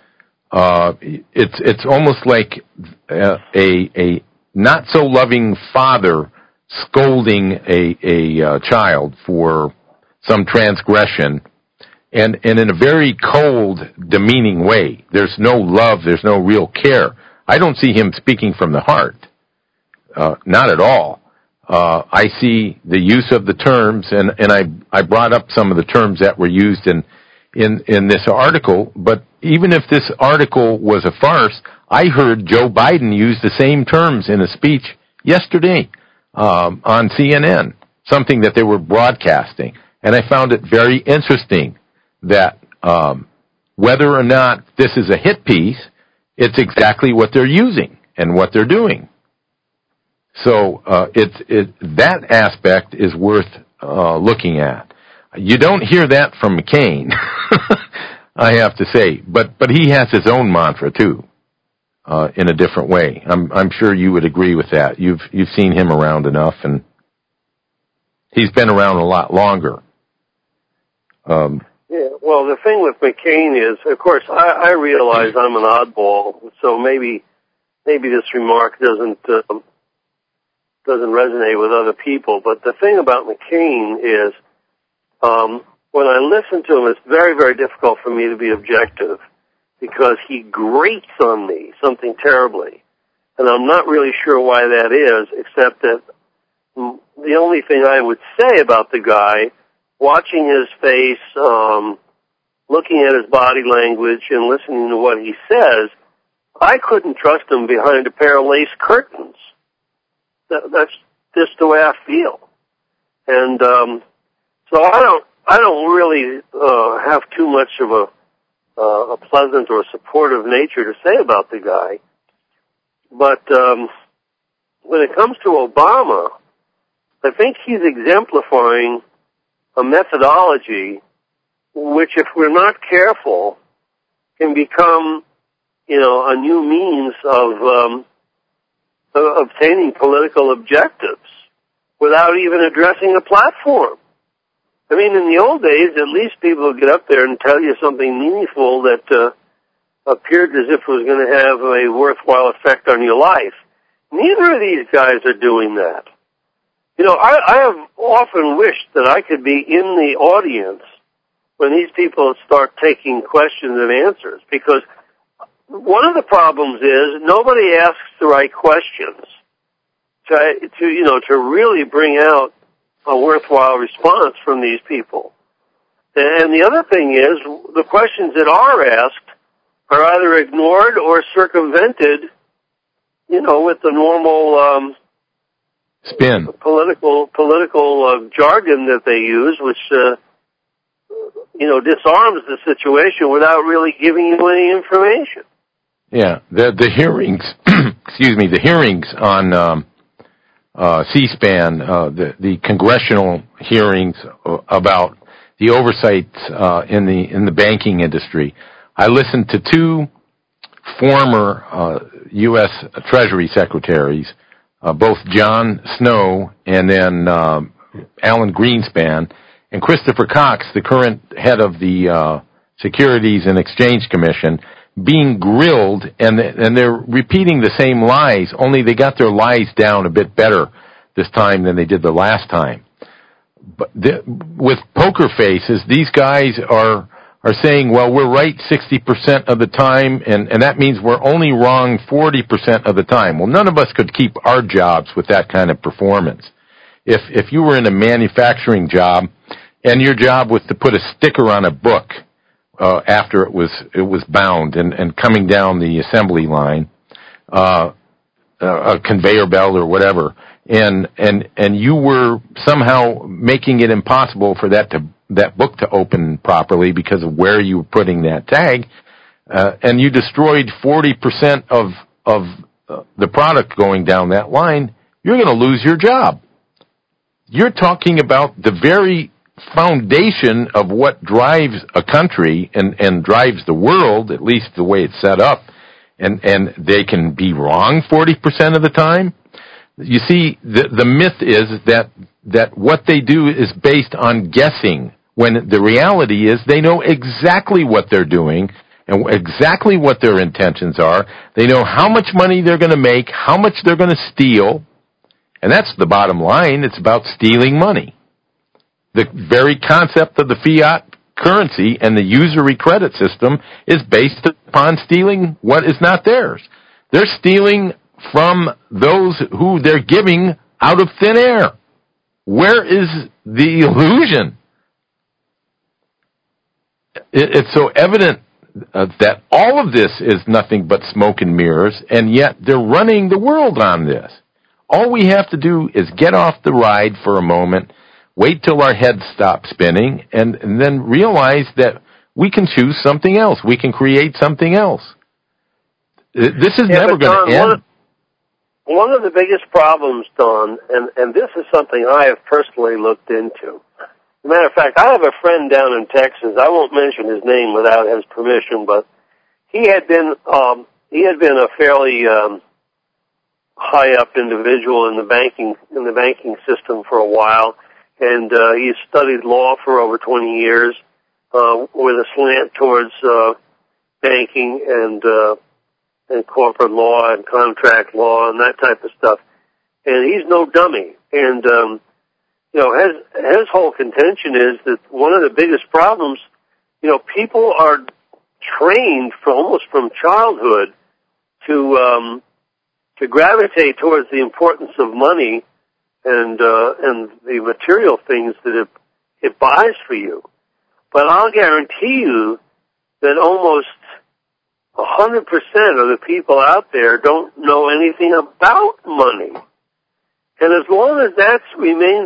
it's almost like a not so loving father scolding a child for some transgression, and in a very cold, demeaning way. There's no love, there's no real care. I don't see him speaking from the heart. Not at all. I see the use of the terms, and I brought up some of the terms that were used in this article, but even if this article was a farce, I heard Joe Biden use the same terms in a speech yesterday on CNN, something that they were broadcasting. And I found it very interesting that whether or not this is a hit piece, it's exactly what they're using and what they're doing. So that aspect is worth looking at. You don't hear that from McCain, I have to say, but he has his own mantra too, in a different way. I'm sure you would agree with that. You've seen him around enough, and he's been around a lot longer. Yeah, well, the thing with McCain is, of course, I realize I'm an oddball, so maybe this remark doesn't resonate with other people. But the thing about McCain is, when I listen to him, it's very, very difficult for me to be objective because he grates on me something terribly, and I'm not really sure why that is, except that the only thing I would say about the guy, watching his face, looking at his body language, and listening to what he says, I couldn't trust him behind a pair of lace curtains. That's just the way I feel. And so I don't really have too much of a pleasant or supportive nature to say about the guy. But when it comes to Obama, I think he's exemplifying a methodology which, if we're not careful, can become, a new means of obtaining political objectives without even addressing a platform. I mean, in the old days, at least people would get up there and tell you something meaningful that appeared as if it was going to have a worthwhile effect on your life. Neither of these guys are doing that. I have often wished that I could be in the audience when these people start taking questions and answers, because one of the problems is nobody asks the right questions to really bring out a worthwhile response from these people. And the other thing is, the questions that are asked are either ignored or circumvented, with the normal spin, political jargon that they use, which disarms the situation without really giving you any information. Yeah, the hearings, the hearings on C-SPAN, the congressional hearings about the oversight in the banking industry. I listened to two former U.S. Treasury secretaries, both John Snow and then Alan Greenspan, and Christopher Cox, the current head of the Securities and Exchange Commission, being grilled, and they're repeating the same lies, only they got their lies down a bit better this time than they did the last time. But with poker faces, these guys are saying, well, we're right 60% of the time, and that means we're only wrong 40% of the time. Well, none of us could keep our jobs with that kind of performance. If you were in a manufacturing job, and your job was to put a sticker on a book after it was bound and coming down the assembly line, a conveyor belt or whatever, and you were somehow making it impossible for that book to open properly because of where you were putting that tag, and you destroyed 40% of the product going down that line, you're going to lose your job. You're talking about the very foundation of what drives a country and drives the world, at least the way it's set up, and they can be wrong 40% of the time. You see, the myth is that what they do is based on guessing, when the reality is they know exactly what they're doing and exactly what their intentions are. They know how much money they're going to make, how much they're going to steal, and that's the bottom line. It's about stealing money. The very concept of the fiat currency and the usury credit system is based upon stealing what is not theirs. They're stealing from those who they're giving out of thin air. Where is the illusion? It's so evident that all of this is nothing but smoke and mirrors, and yet they're running the world on this. All we have to do is get off the ride for a moment, wait till our heads stop spinning, and then realize that we can choose something else. We can create something else. This is never going to end. One of the biggest problems, Don, and this is something I have personally looked into. As a matter of fact, I have a friend down in Texas. I won't mention his name without his permission, but he had been a fairly high up individual in the banking system for a while, and he studied law for over 20 years with a slant towards banking and corporate law and contract law and that type of stuff. And he's no dummy. And his whole contention is that one of the biggest problems, people are trained almost from childhood to gravitate towards the importance of money and the material things that it buys for you. But I'll guarantee you that almost 100% of the people out there don't know anything about money. And as long as that remains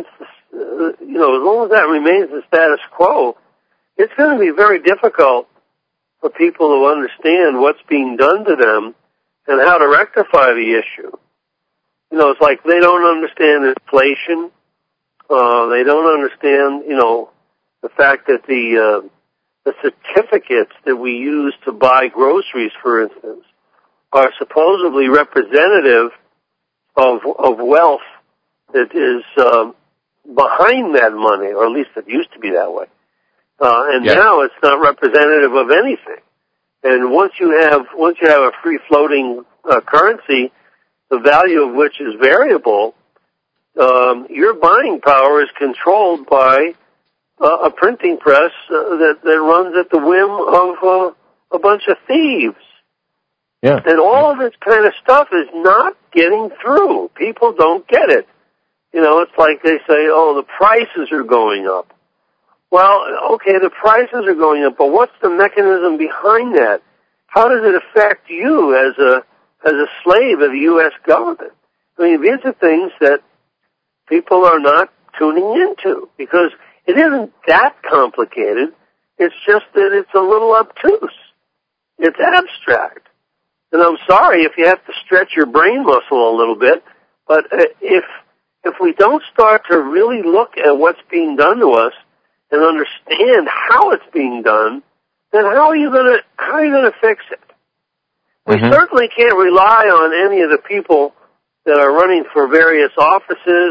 the status quo, it's going to be very difficult for people to understand what's being done to them and how to rectify the issue. It's like they don't understand inflation. They don't understand, the fact that the certificates that we use to buy groceries, for instance, are supposedly representative of wealth that is behind that money, or at least it used to be that way. Now it's not representative of anything. And once you have a free floating currency, the value of which is variable, your buying power is controlled by a printing press that runs at the whim of a bunch of thieves. Yeah. And all of this kind of stuff is not getting through. People don't get it. It's like they say, the prices are going up. Well, okay, the prices are going up, but what's the mechanism behind that? How does it affect you as a slave of the U.S. government? I mean, these are things that people are not tuning into, because it isn't that complicated. It's just that it's a little obtuse. It's abstract. And I'm sorry if you have to stretch your brain muscle a little bit, but if we don't start to really look at what's being done to us and understand how it's being done, then how are you going to fix it? We certainly can't rely on any of the people that are running for various offices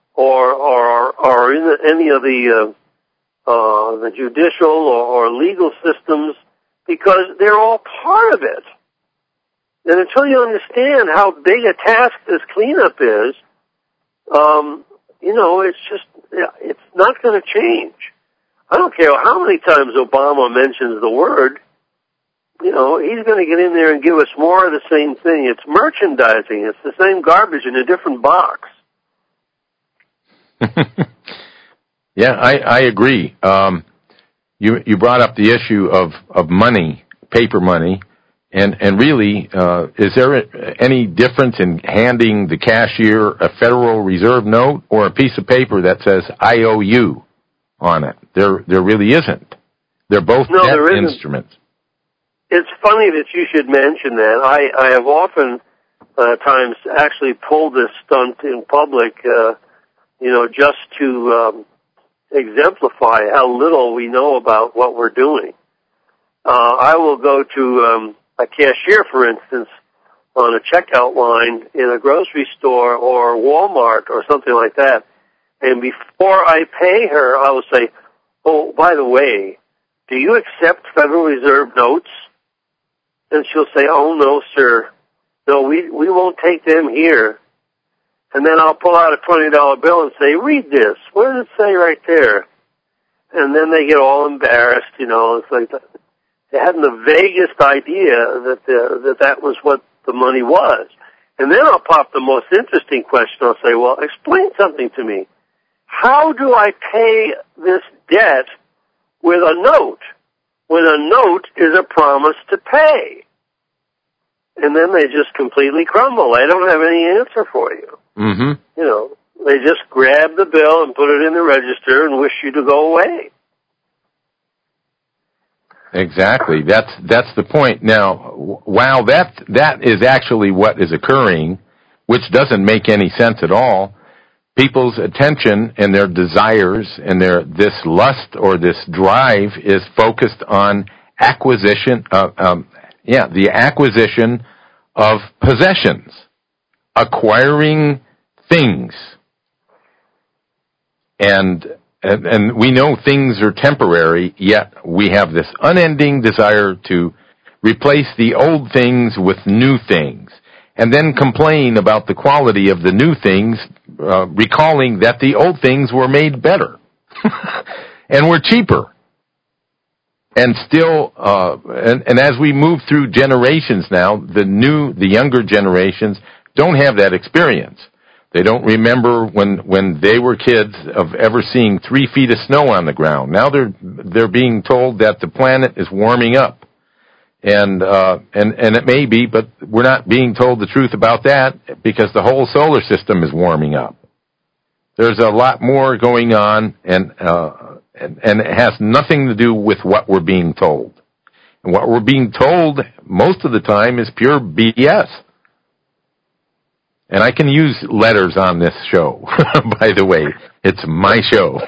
or in any of the judicial or legal systems, because they're all part of it. And until you understand how big a task this cleanup is, it's just, it's not going to change. I don't care how many times Obama mentions the word, he's going to get in there and give us more of the same thing. It's merchandising. It's the same garbage in a different box. Yeah, I agree. You brought up the issue of money, paper money, and really, is there any difference in handing the cashier a Federal Reserve note or a piece of paper that says IOU on it? There really isn't. They're both debt instruments. It's funny that you should mention that. I have often times actually pulled this stunt in public, just to exemplify how little we know about what we're doing. I will go to a cashier, for instance, on a checkout line in a grocery store or Walmart or something like that, and before I pay her, I will say, "Oh, by the way, do you accept Federal Reserve notes?" And she'll say, "Oh, no, sir. No, we won't take them here." And then I'll pull out a $20 bill and say, "Read this. What does it say right there?" And then they get all embarrassed, It's like they hadn't the vaguest idea that was what the money was. And then I'll pop the most interesting question. I'll say, "Well, explain something to me. How do I pay this debt with a note when a note is a promise to pay?" And then they just completely crumble. They don't have any answer for you. Mm-hmm. They just grab the bill and put it in the register and wish you to go away. Exactly. That's the point. Now, while that is actually what is occurring, which doesn't make any sense at all, people's attention and their desires and this lust or this drive is focused on the acquisition of possessions, acquiring things. And we know things are temporary, yet we have this unending desire to replace the old things with new things, and then complain about the quality of the new things, recalling that the old things were made better and were cheaper. And still, and as we move through generations now, the younger generations don't have that experience. They don't remember when they were kids of ever seeing 3 feet of snow on the ground. Now they're being told that the planet is warming up. And it may be, but we're not being told the truth about that because the whole solar system is warming up. There's a lot more going on, and it has nothing to do with what we're being told. And what we're being told most of the time is pure BS. And I can use letters on this show, by the way. It's my show.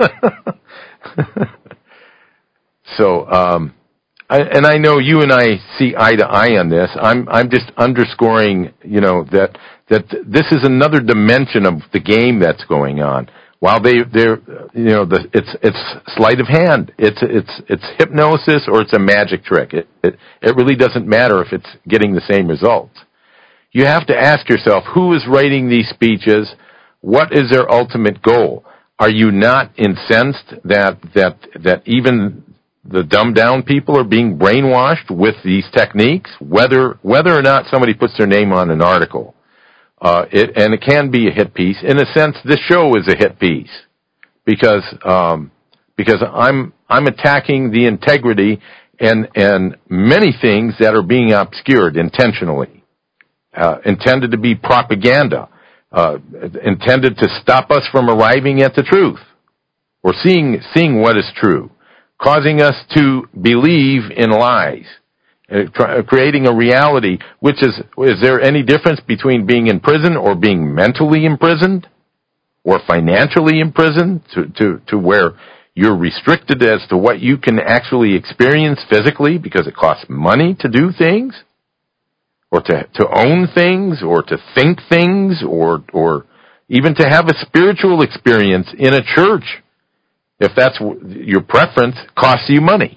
So, I know you and I see eye to eye on this. I'm just underscoring, that this is another dimension of the game that's going on. While it's sleight of hand, it's hypnosis or it's a magic trick. It really doesn't matter if it's getting the same results. You have to ask yourself, who is writing these speeches? What is their ultimate goal? Are you not incensed that even the dumbed down people are being brainwashed with these techniques, whether or not somebody puts their name on an article? And it can be a hit piece. In a sense, this show is a hit piece because I'm attacking the integrity and many things that are being obscured intentionally. Intended to be propaganda, intended to stop us from arriving at the truth or seeing what is true, causing us to believe in lies, creating a reality which is there any difference between being in prison or being mentally imprisoned or financially imprisoned to where you're restricted as to what you can actually experience physically because it costs money to do things? Or to own things, or to think things, or even to have a spiritual experience in a church, if that's your preference, costs you money.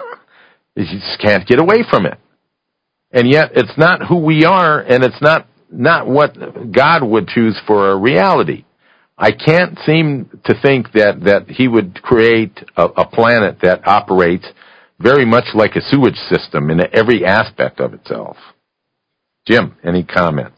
You just can't get away from it. And yet, it's not who we are, and it's not not what God would choose for a reality. I can't seem to think that he would create a planet that operates very much like a sewage system in every aspect of itself. Jim, any comments?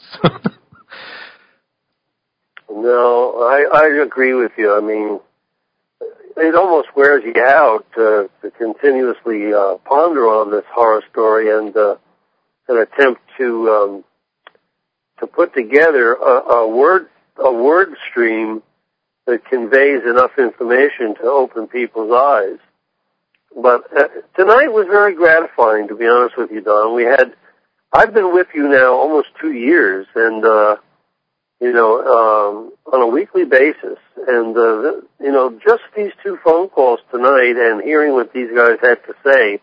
No, I agree with you. I mean, it almost wears you out to continuously ponder on this horror story and an attempt to put together a word stream that conveys enough information to open people's eyes. But tonight was very gratifying, to be honest with you, Don. I've been with you now almost 2 years, and on a weekly basis, and just these 2 phone calls tonight and hearing what these guys had to say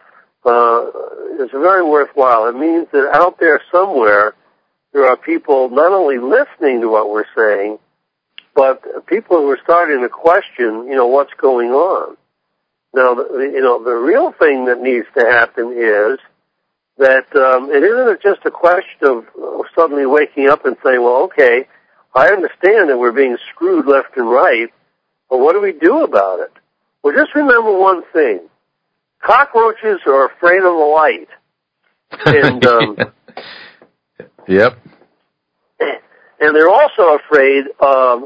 is very worthwhile. It means that out there somewhere there are people not only listening to what we're saying, but people who are starting to question, what's going on. Now, the real thing that needs to happen is that it isn't just a question of suddenly waking up and saying, well, okay, I understand that we're being screwed left and right, but what do we do about it? Well, just remember one thing. Cockroaches are afraid of the light. And, yep. And they're also afraid, of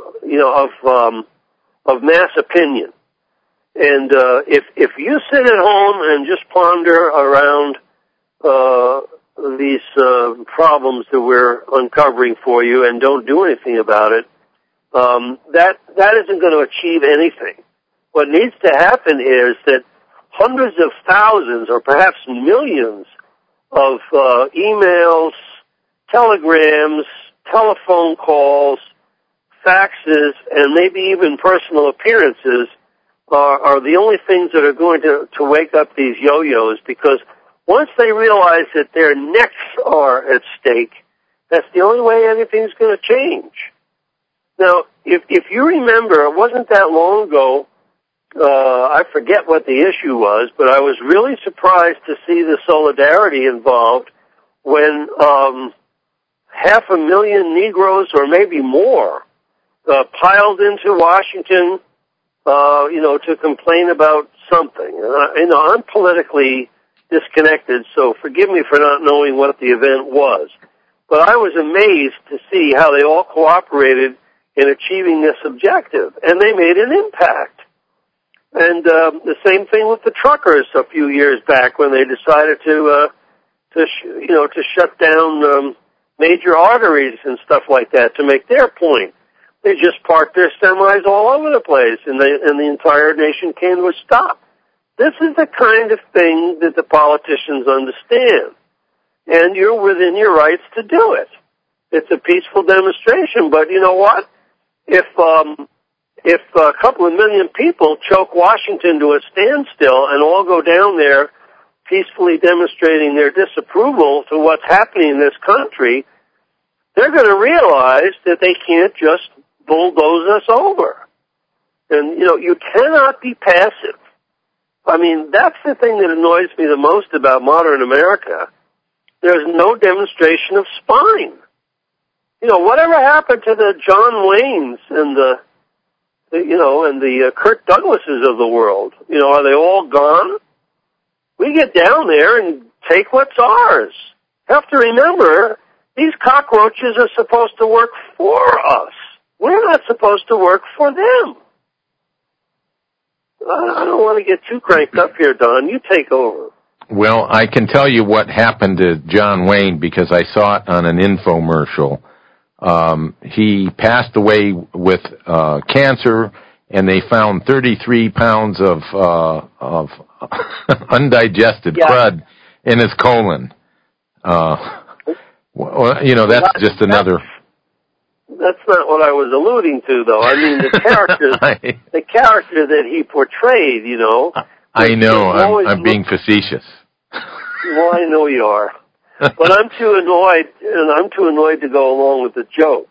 mass opinion. And if you sit at home and just ponder around these problems that we're uncovering for you and don't do anything about it, that isn't going to achieve anything. What needs to happen is that hundreds of thousands or perhaps millions of emails, telegrams, telephone calls, faxes, and maybe even personal appearances are the only things that are going to wake up these yo-yos, because once they realize that their necks are at stake, that's the only way anything's going to change. Now, if you remember, it wasn't that long ago, I forget what the issue was, but I was really surprised to see the solidarity involved when 500,000 Negroes, or maybe more, piled into Washington, to complain about something. I'm politically disconnected, so forgive me for not knowing what the event was. But I was amazed to see how they all cooperated in achieving this objective, and they made an impact. And the same thing with the truckers a few years back when they decided to shut down major arteries and stuff like that to make their point. They just parked their semis all over the place, and the entire nation came to a stop. This is the kind of thing that the politicians understand, and you're within your rights to do it. It's a peaceful demonstration, but you know what? If a couple of million people choke Washington to a standstill and all go down there peacefully demonstrating their disapproval to what's happening in this country, they're going to realize that they can't just bulldoze us over. And, you cannot be passive. I mean, that's the thing that annoys me the most about modern America. There's no demonstration of spine. Whatever happened to the John Waynes and the Kirk Douglases of the world? Are they all gone? We get down there and take what's ours. You have to remember, these cockroaches are supposed to work for us. We're not supposed to work for them. I don't want to get too cranked up here, Don. You take over. Well, I can tell you what happened to John Wayne because I saw it on an infomercial. He passed away with cancer, and they found 33 pounds of undigested crud in his colon. That's just another. That's not what I was alluding to, though. I mean, the character that he portrayed, I know. I'm being facetious. Well, I know you are. But I'm too annoyed to go along with the joke.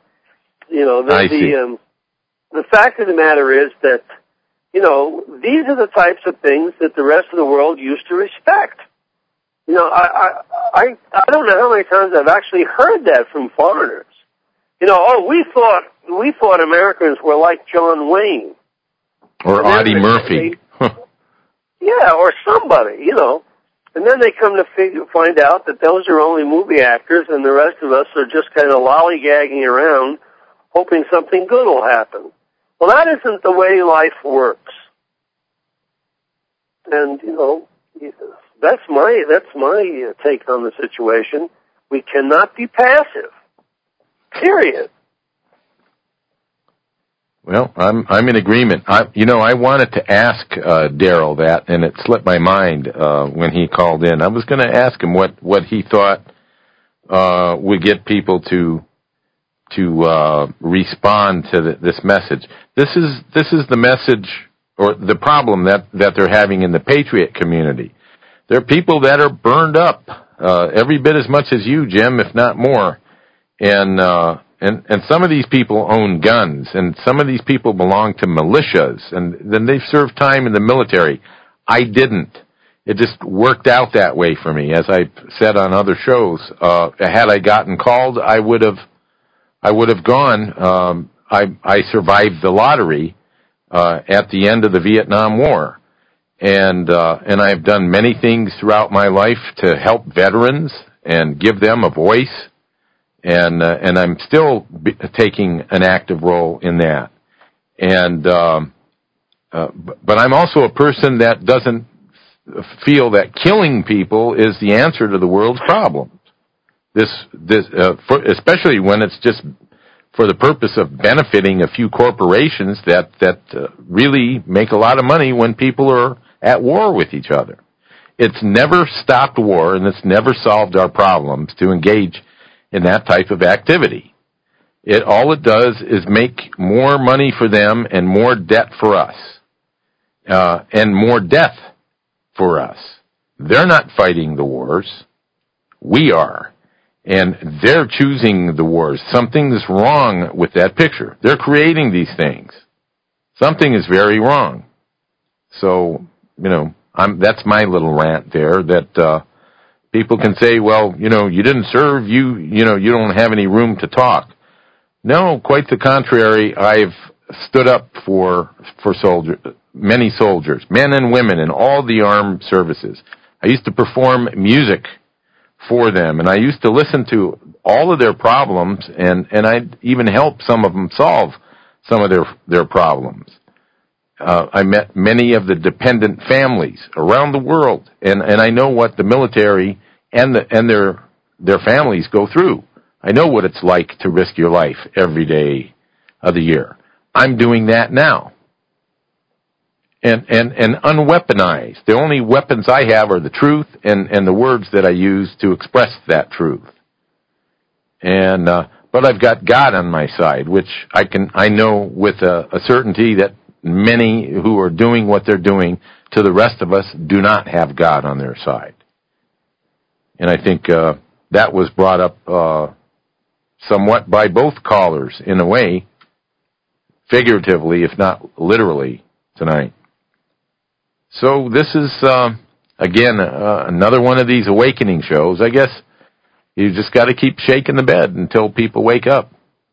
The fact of the matter is that, these are the types of things that the rest of the world used to respect. You know, I don't know how many times I've actually heard that from foreigners. You know, we thought Americans were like John Wayne. Or Audie Murphy. Yeah, or somebody, you know. And then they come to find out that those are only movie actors and the rest of us are just kind of lollygagging around hoping something good will happen. Well, that isn't the way life works. And, you know, that's my take on the situation. We cannot be passive. Period. Well, I'm in agreement. I wanted to ask Daryl that, and it slipped my mind when he called in. I was going to ask him what he thought would get people to respond to this message. This is the message or the problem that they're having in the Patriot community. There are people that are burned up every bit as much as you, Jim, if not more, and some of these people own guns, and some of these people belong to militias, and then they've served time in the military. I didn't. It just worked out that way for me. As I said on other shows, had I gotten called, I would have gone. I survived the lottery at the end of the Vietnam War, and I've done many things throughout my life to help veterans and give them a voice. And I'm still taking an active role in that. But I'm also a person that doesn't feel that killing people is the answer to the world's problems. Especially when it's just for the purpose of benefiting a few corporations that really make a lot of money when people are at war with each other. It's never stopped war, and it's never solved our problems to engage in that type of activity. All it does is make more money for them and more debt for us, and more death for us. They're not fighting the wars. We are. And they're choosing the wars. Something's wrong with that picture. They're creating these things. Something is very wrong. So, you know, that's my little rant there, that people can say, well, you know, you didn't serve, you don't have any room to talk. No, quite the contrary. I've stood up for many soldiers, men and women in all the armed services. I used to perform music for them, and I used to listen to all of their problems, and I'd even help some of them solve some of their problems. I met many of the dependent families around the world, and I know what the military and their families go through. I know what it's like to risk your life every day of the year. I'm doing that now. And unweaponized. The only weapons I have are the truth and the words that I use to express that truth. But I've got God on my side, which I know with a certainty that many who are doing what they're doing to the rest of us do not have God on their side. And I think that was brought up somewhat by both callers, in a way, figuratively, if not literally, tonight. So this is, again, another one of these awakening shows. I guess you just got to keep shaking the bed until people wake up.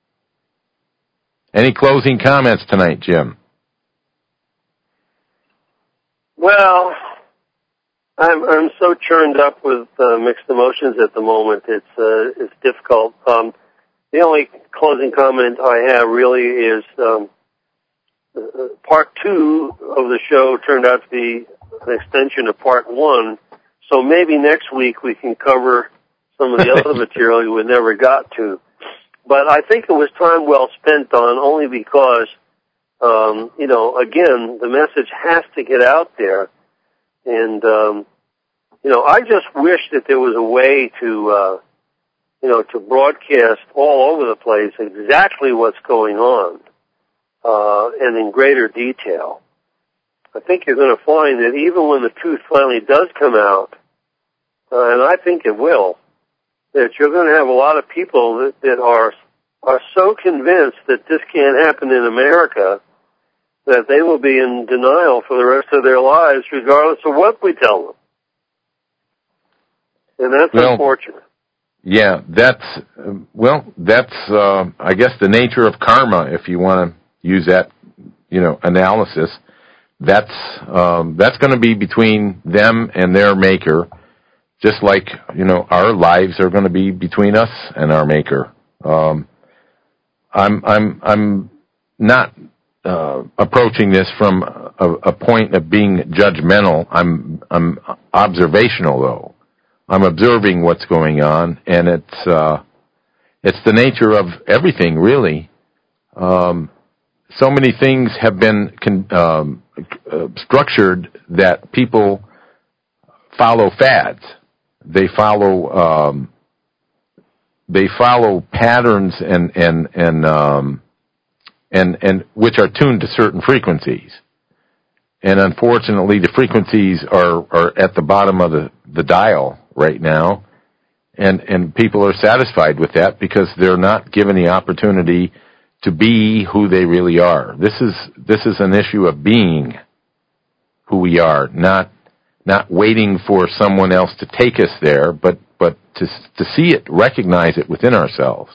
Any closing comments tonight, Jim? Well, I'm so churned up with mixed emotions at the moment. It's difficult. The only closing comment I have really is part 2 of the show turned out to be an extension of part 1. So maybe next week we can cover some of the other material we never got to. But I think it was time well spent on, only because, again, the message has to get out there. And, I just wish that there was a way to broadcast all over the place exactly what's going on, and in greater detail. I think you're going to find that even when the truth finally does come out, and I think it will, that you're going to have a lot of people that are so convinced that this can't happen in America that they will be in denial for the rest of their lives, regardless of what we tell them. And that's unfortunate. Yeah, that's I guess the nature of karma, if you want to use that, analysis. That's going to be between them and their maker, just like, our lives are going to be between us and our maker. I'm not approaching this from a point of being judgmental. I'm observational, though. I'm observing what's going on, and it's the nature of everything, really. So many things have been structured that people follow fads. They follow patterns and which are tuned to certain frequencies. And unfortunately, the frequencies are at the bottom of the dial right now, and people are satisfied with that because they're not given the opportunity to be who they really are. This is an issue of being who we are, not waiting for someone else to take us there, but to see it, recognize it within ourselves.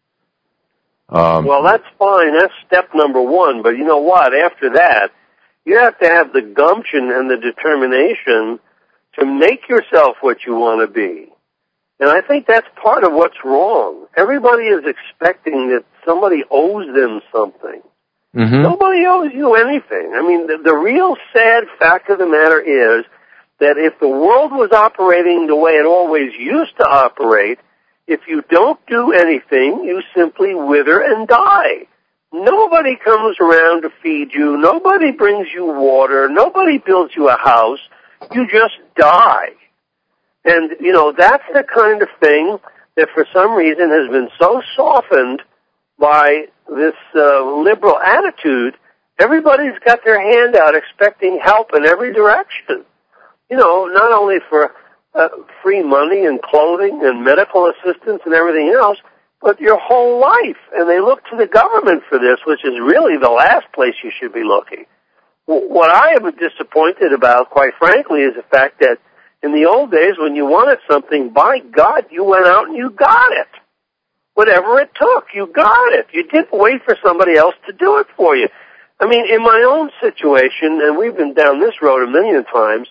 Well, that's fine. That's step number one. But you know what? After that, you have to have the gumption and the determination to make yourself what you want to be. And I think that's part of what's wrong. Everybody is expecting that somebody owes them something. Mm-hmm. Nobody owes you anything. I mean, the real sad fact of the matter is that if the world was operating the way it always used to operate, if you don't do anything, you simply wither and die. Nobody comes around to feed you. Nobody brings you water. Nobody builds you a house. You just die. And, that's the kind of thing that for some reason has been so softened by this liberal attitude. Everybody's got their hand out expecting help in every direction. Not only for free money and clothing and medical assistance and everything else, but your whole life. And they look to the government for this, which is really the last place you should be looking. What I am disappointed about, quite frankly, is the fact that in the old days when you wanted something, by God, you went out and you got it. Whatever it took, you got it. You didn't wait for somebody else to do it for you. I mean, in my own situation, and we've been down this road a million times,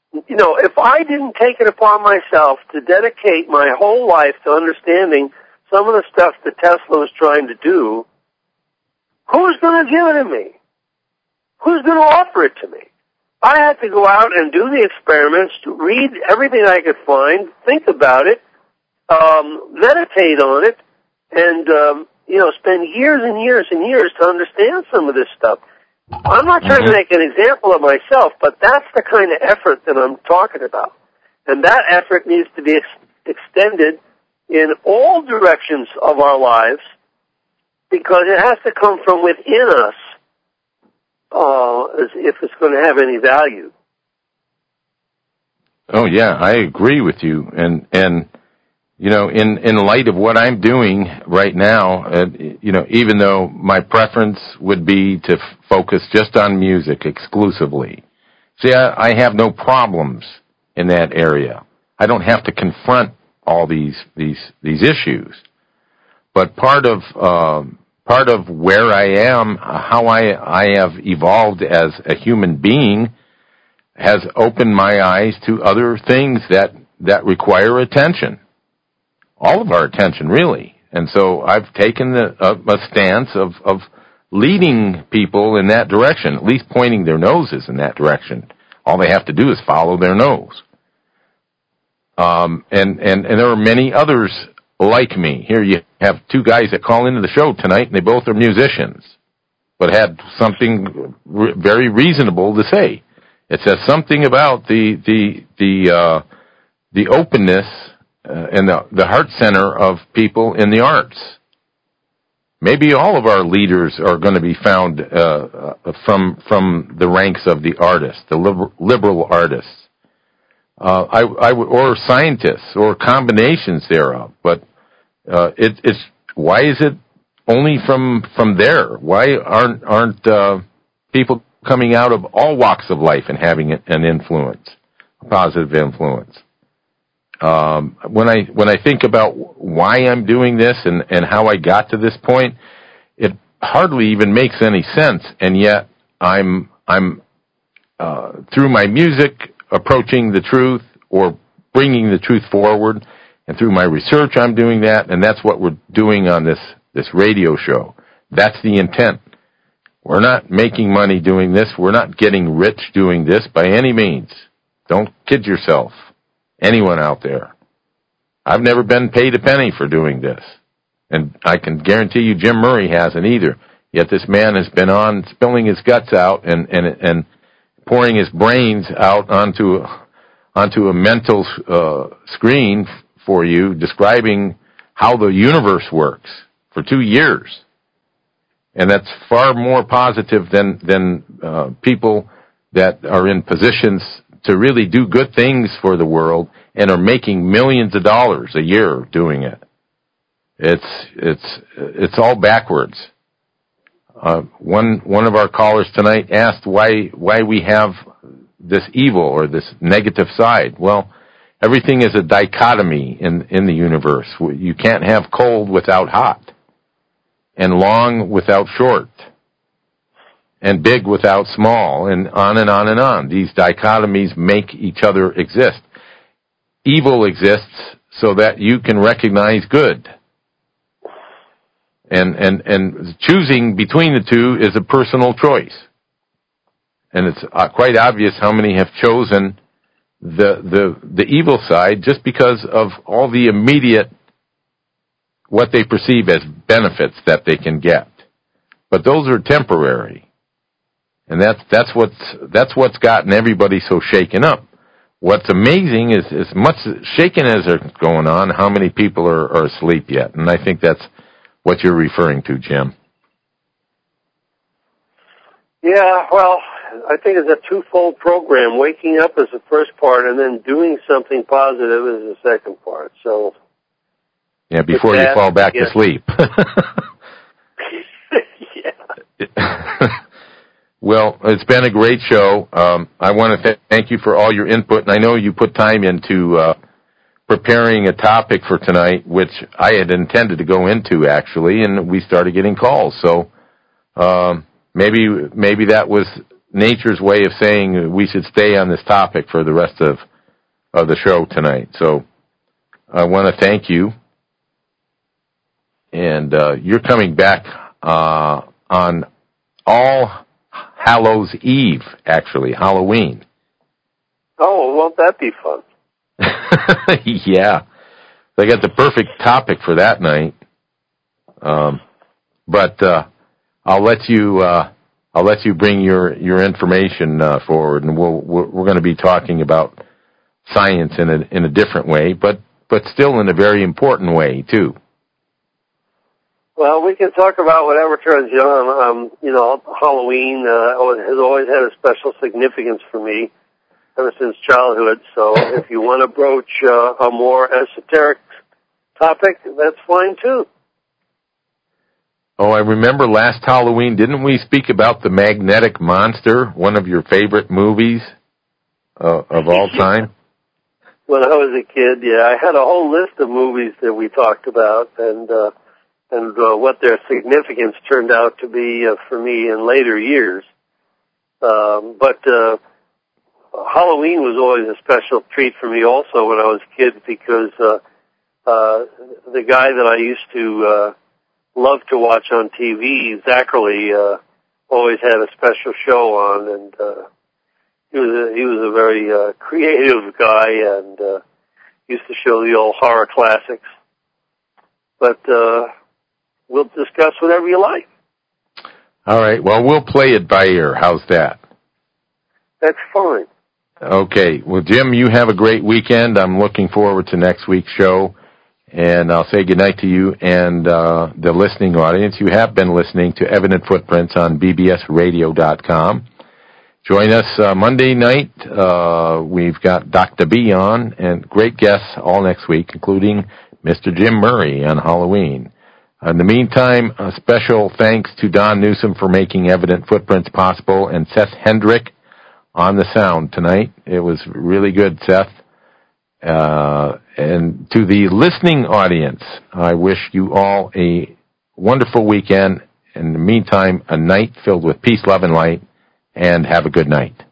if I didn't take it upon myself to dedicate my whole life to understanding some of the stuff that Tesla was trying to do, who's going to give it to me? Who's going to offer it to me? I had to go out and do the experiments, to read everything I could find, think about it, meditate on it, and, spend years and years and years to understand some of this stuff. I'm not trying to make an example of myself, but that's the kind of effort that I'm talking about. And that effort needs to be extended in all directions of our lives because it has to come from within us if it's going to have any value. Oh, yeah, I agree with you. And in light of what I'm doing right now, even though my preference would be to focus just on music exclusively. See, I have no problems in that area. I don't have to confront all these issues. But part of where I am, how I have evolved as a human being, has opened my eyes to other things that require attention. All of our attention, really. And so I've taken a stance of leading people in that direction, at least pointing their noses in that direction. All they have to do is follow their nose. And there are many others like me. Here you have two guys that call into the show tonight, and they both are musicians, but had something very reasonable to say. It says something about the openness and the heart center of people in the arts. Maybe all of our leaders are going to be found from the ranks of the artists, the liberal artists, or scientists, or combinations thereof. But it's why is it only from there? Why aren't people coming out of all walks of life and having an influence, a positive influence? When I think about why I'm doing this and how I got to this point, it hardly even makes any sense, and yet I'm through my music approaching the truth or bringing the truth forward, and through my research I'm doing that, and that's what we're doing on this radio show. That's the intent. We're not making money doing this. We're not getting rich doing this by any means. Don't kid yourself. Anyone out there. I've never been paid a penny for doing this. And I can guarantee you Jim Murray hasn't either. Yet this man has been on spilling his guts out and pouring his brains out onto a mental screen for you, describing how the universe works for 2 years. And that's far more positive than people that are in positions to really do good things for the world and are making millions of dollars a year doing it. It's all backwards. One of our callers tonight asked why we have this evil or this negative side. Well, everything is a dichotomy in the universe. You can't have cold without hot, and long without short, and big without small, and on and on and on. These dichotomies make each other exist. Evil exists so that you can recognize good. And choosing between the two is a personal choice. And it's quite obvious how many have chosen the evil side just because of all the immediate, what they perceive as benefits that they can get. But those are temporary. And that's what's gotten everybody so shaken up. What's amazing is as much shaken as are going on, how many people are asleep yet. And I think that's what you're referring to, Jim. Yeah, well, I think it's a twofold program. Waking up is the first part, and then doing something positive is the second part. So, yeah, before you fall back to sleep. Yeah. Well, it's been a great show. I want to thank you for all your input, and I know you put time into preparing a topic for tonight, which I had intended to go into, actually, and we started getting calls. So maybe that was nature's way of saying we should stay on this topic for the rest of the show tonight. So I want to thank you. And you're coming back on All Hallows Eve, actually, Halloween. Oh, won't that be fun? Yeah. They got the perfect topic for that night. But I'll let you bring your information forward, and we're going to be talking about science in a different way, but still in a very important way too. Well, we can talk about whatever turns you on. Halloween has always had a special significance for me ever since childhood. So if you want to broach a more esoteric topic, that's fine too. Oh, I remember last Halloween, didn't we speak about The Magnetic Monster, one of your favorite movies of all time? When I was a kid, yeah, I had a whole list of movies that we talked about, and what their significance turned out to be for me in later years. But Halloween was always a special treat for me also when I was a kid, because the guy that I used to love to watch on TV, Zachary, always had a special show on, and he was a very creative guy, and used to show the old horror classics. But we'll discuss whatever you like. All right. Well, we'll play it by ear. How's that? That's fine. Okay. Well, Jim, you have a great weekend. I'm looking forward to next week's show. And I'll say goodnight to you and the listening audience. You have been listening to Evident Footprints on bbsradio.com. Join us Monday night. We've got Dr. B on, and great guests all next week, including Mr. Jim Murray on Halloween. In the meantime, a special thanks to Don Newsom for making Evident Footprints possible, and Seth Hendrick on the sound tonight. It was really good, Seth. And to the listening audience, I wish you all a wonderful weekend. In the meantime, a night filled with peace, love, and light, and have a good night.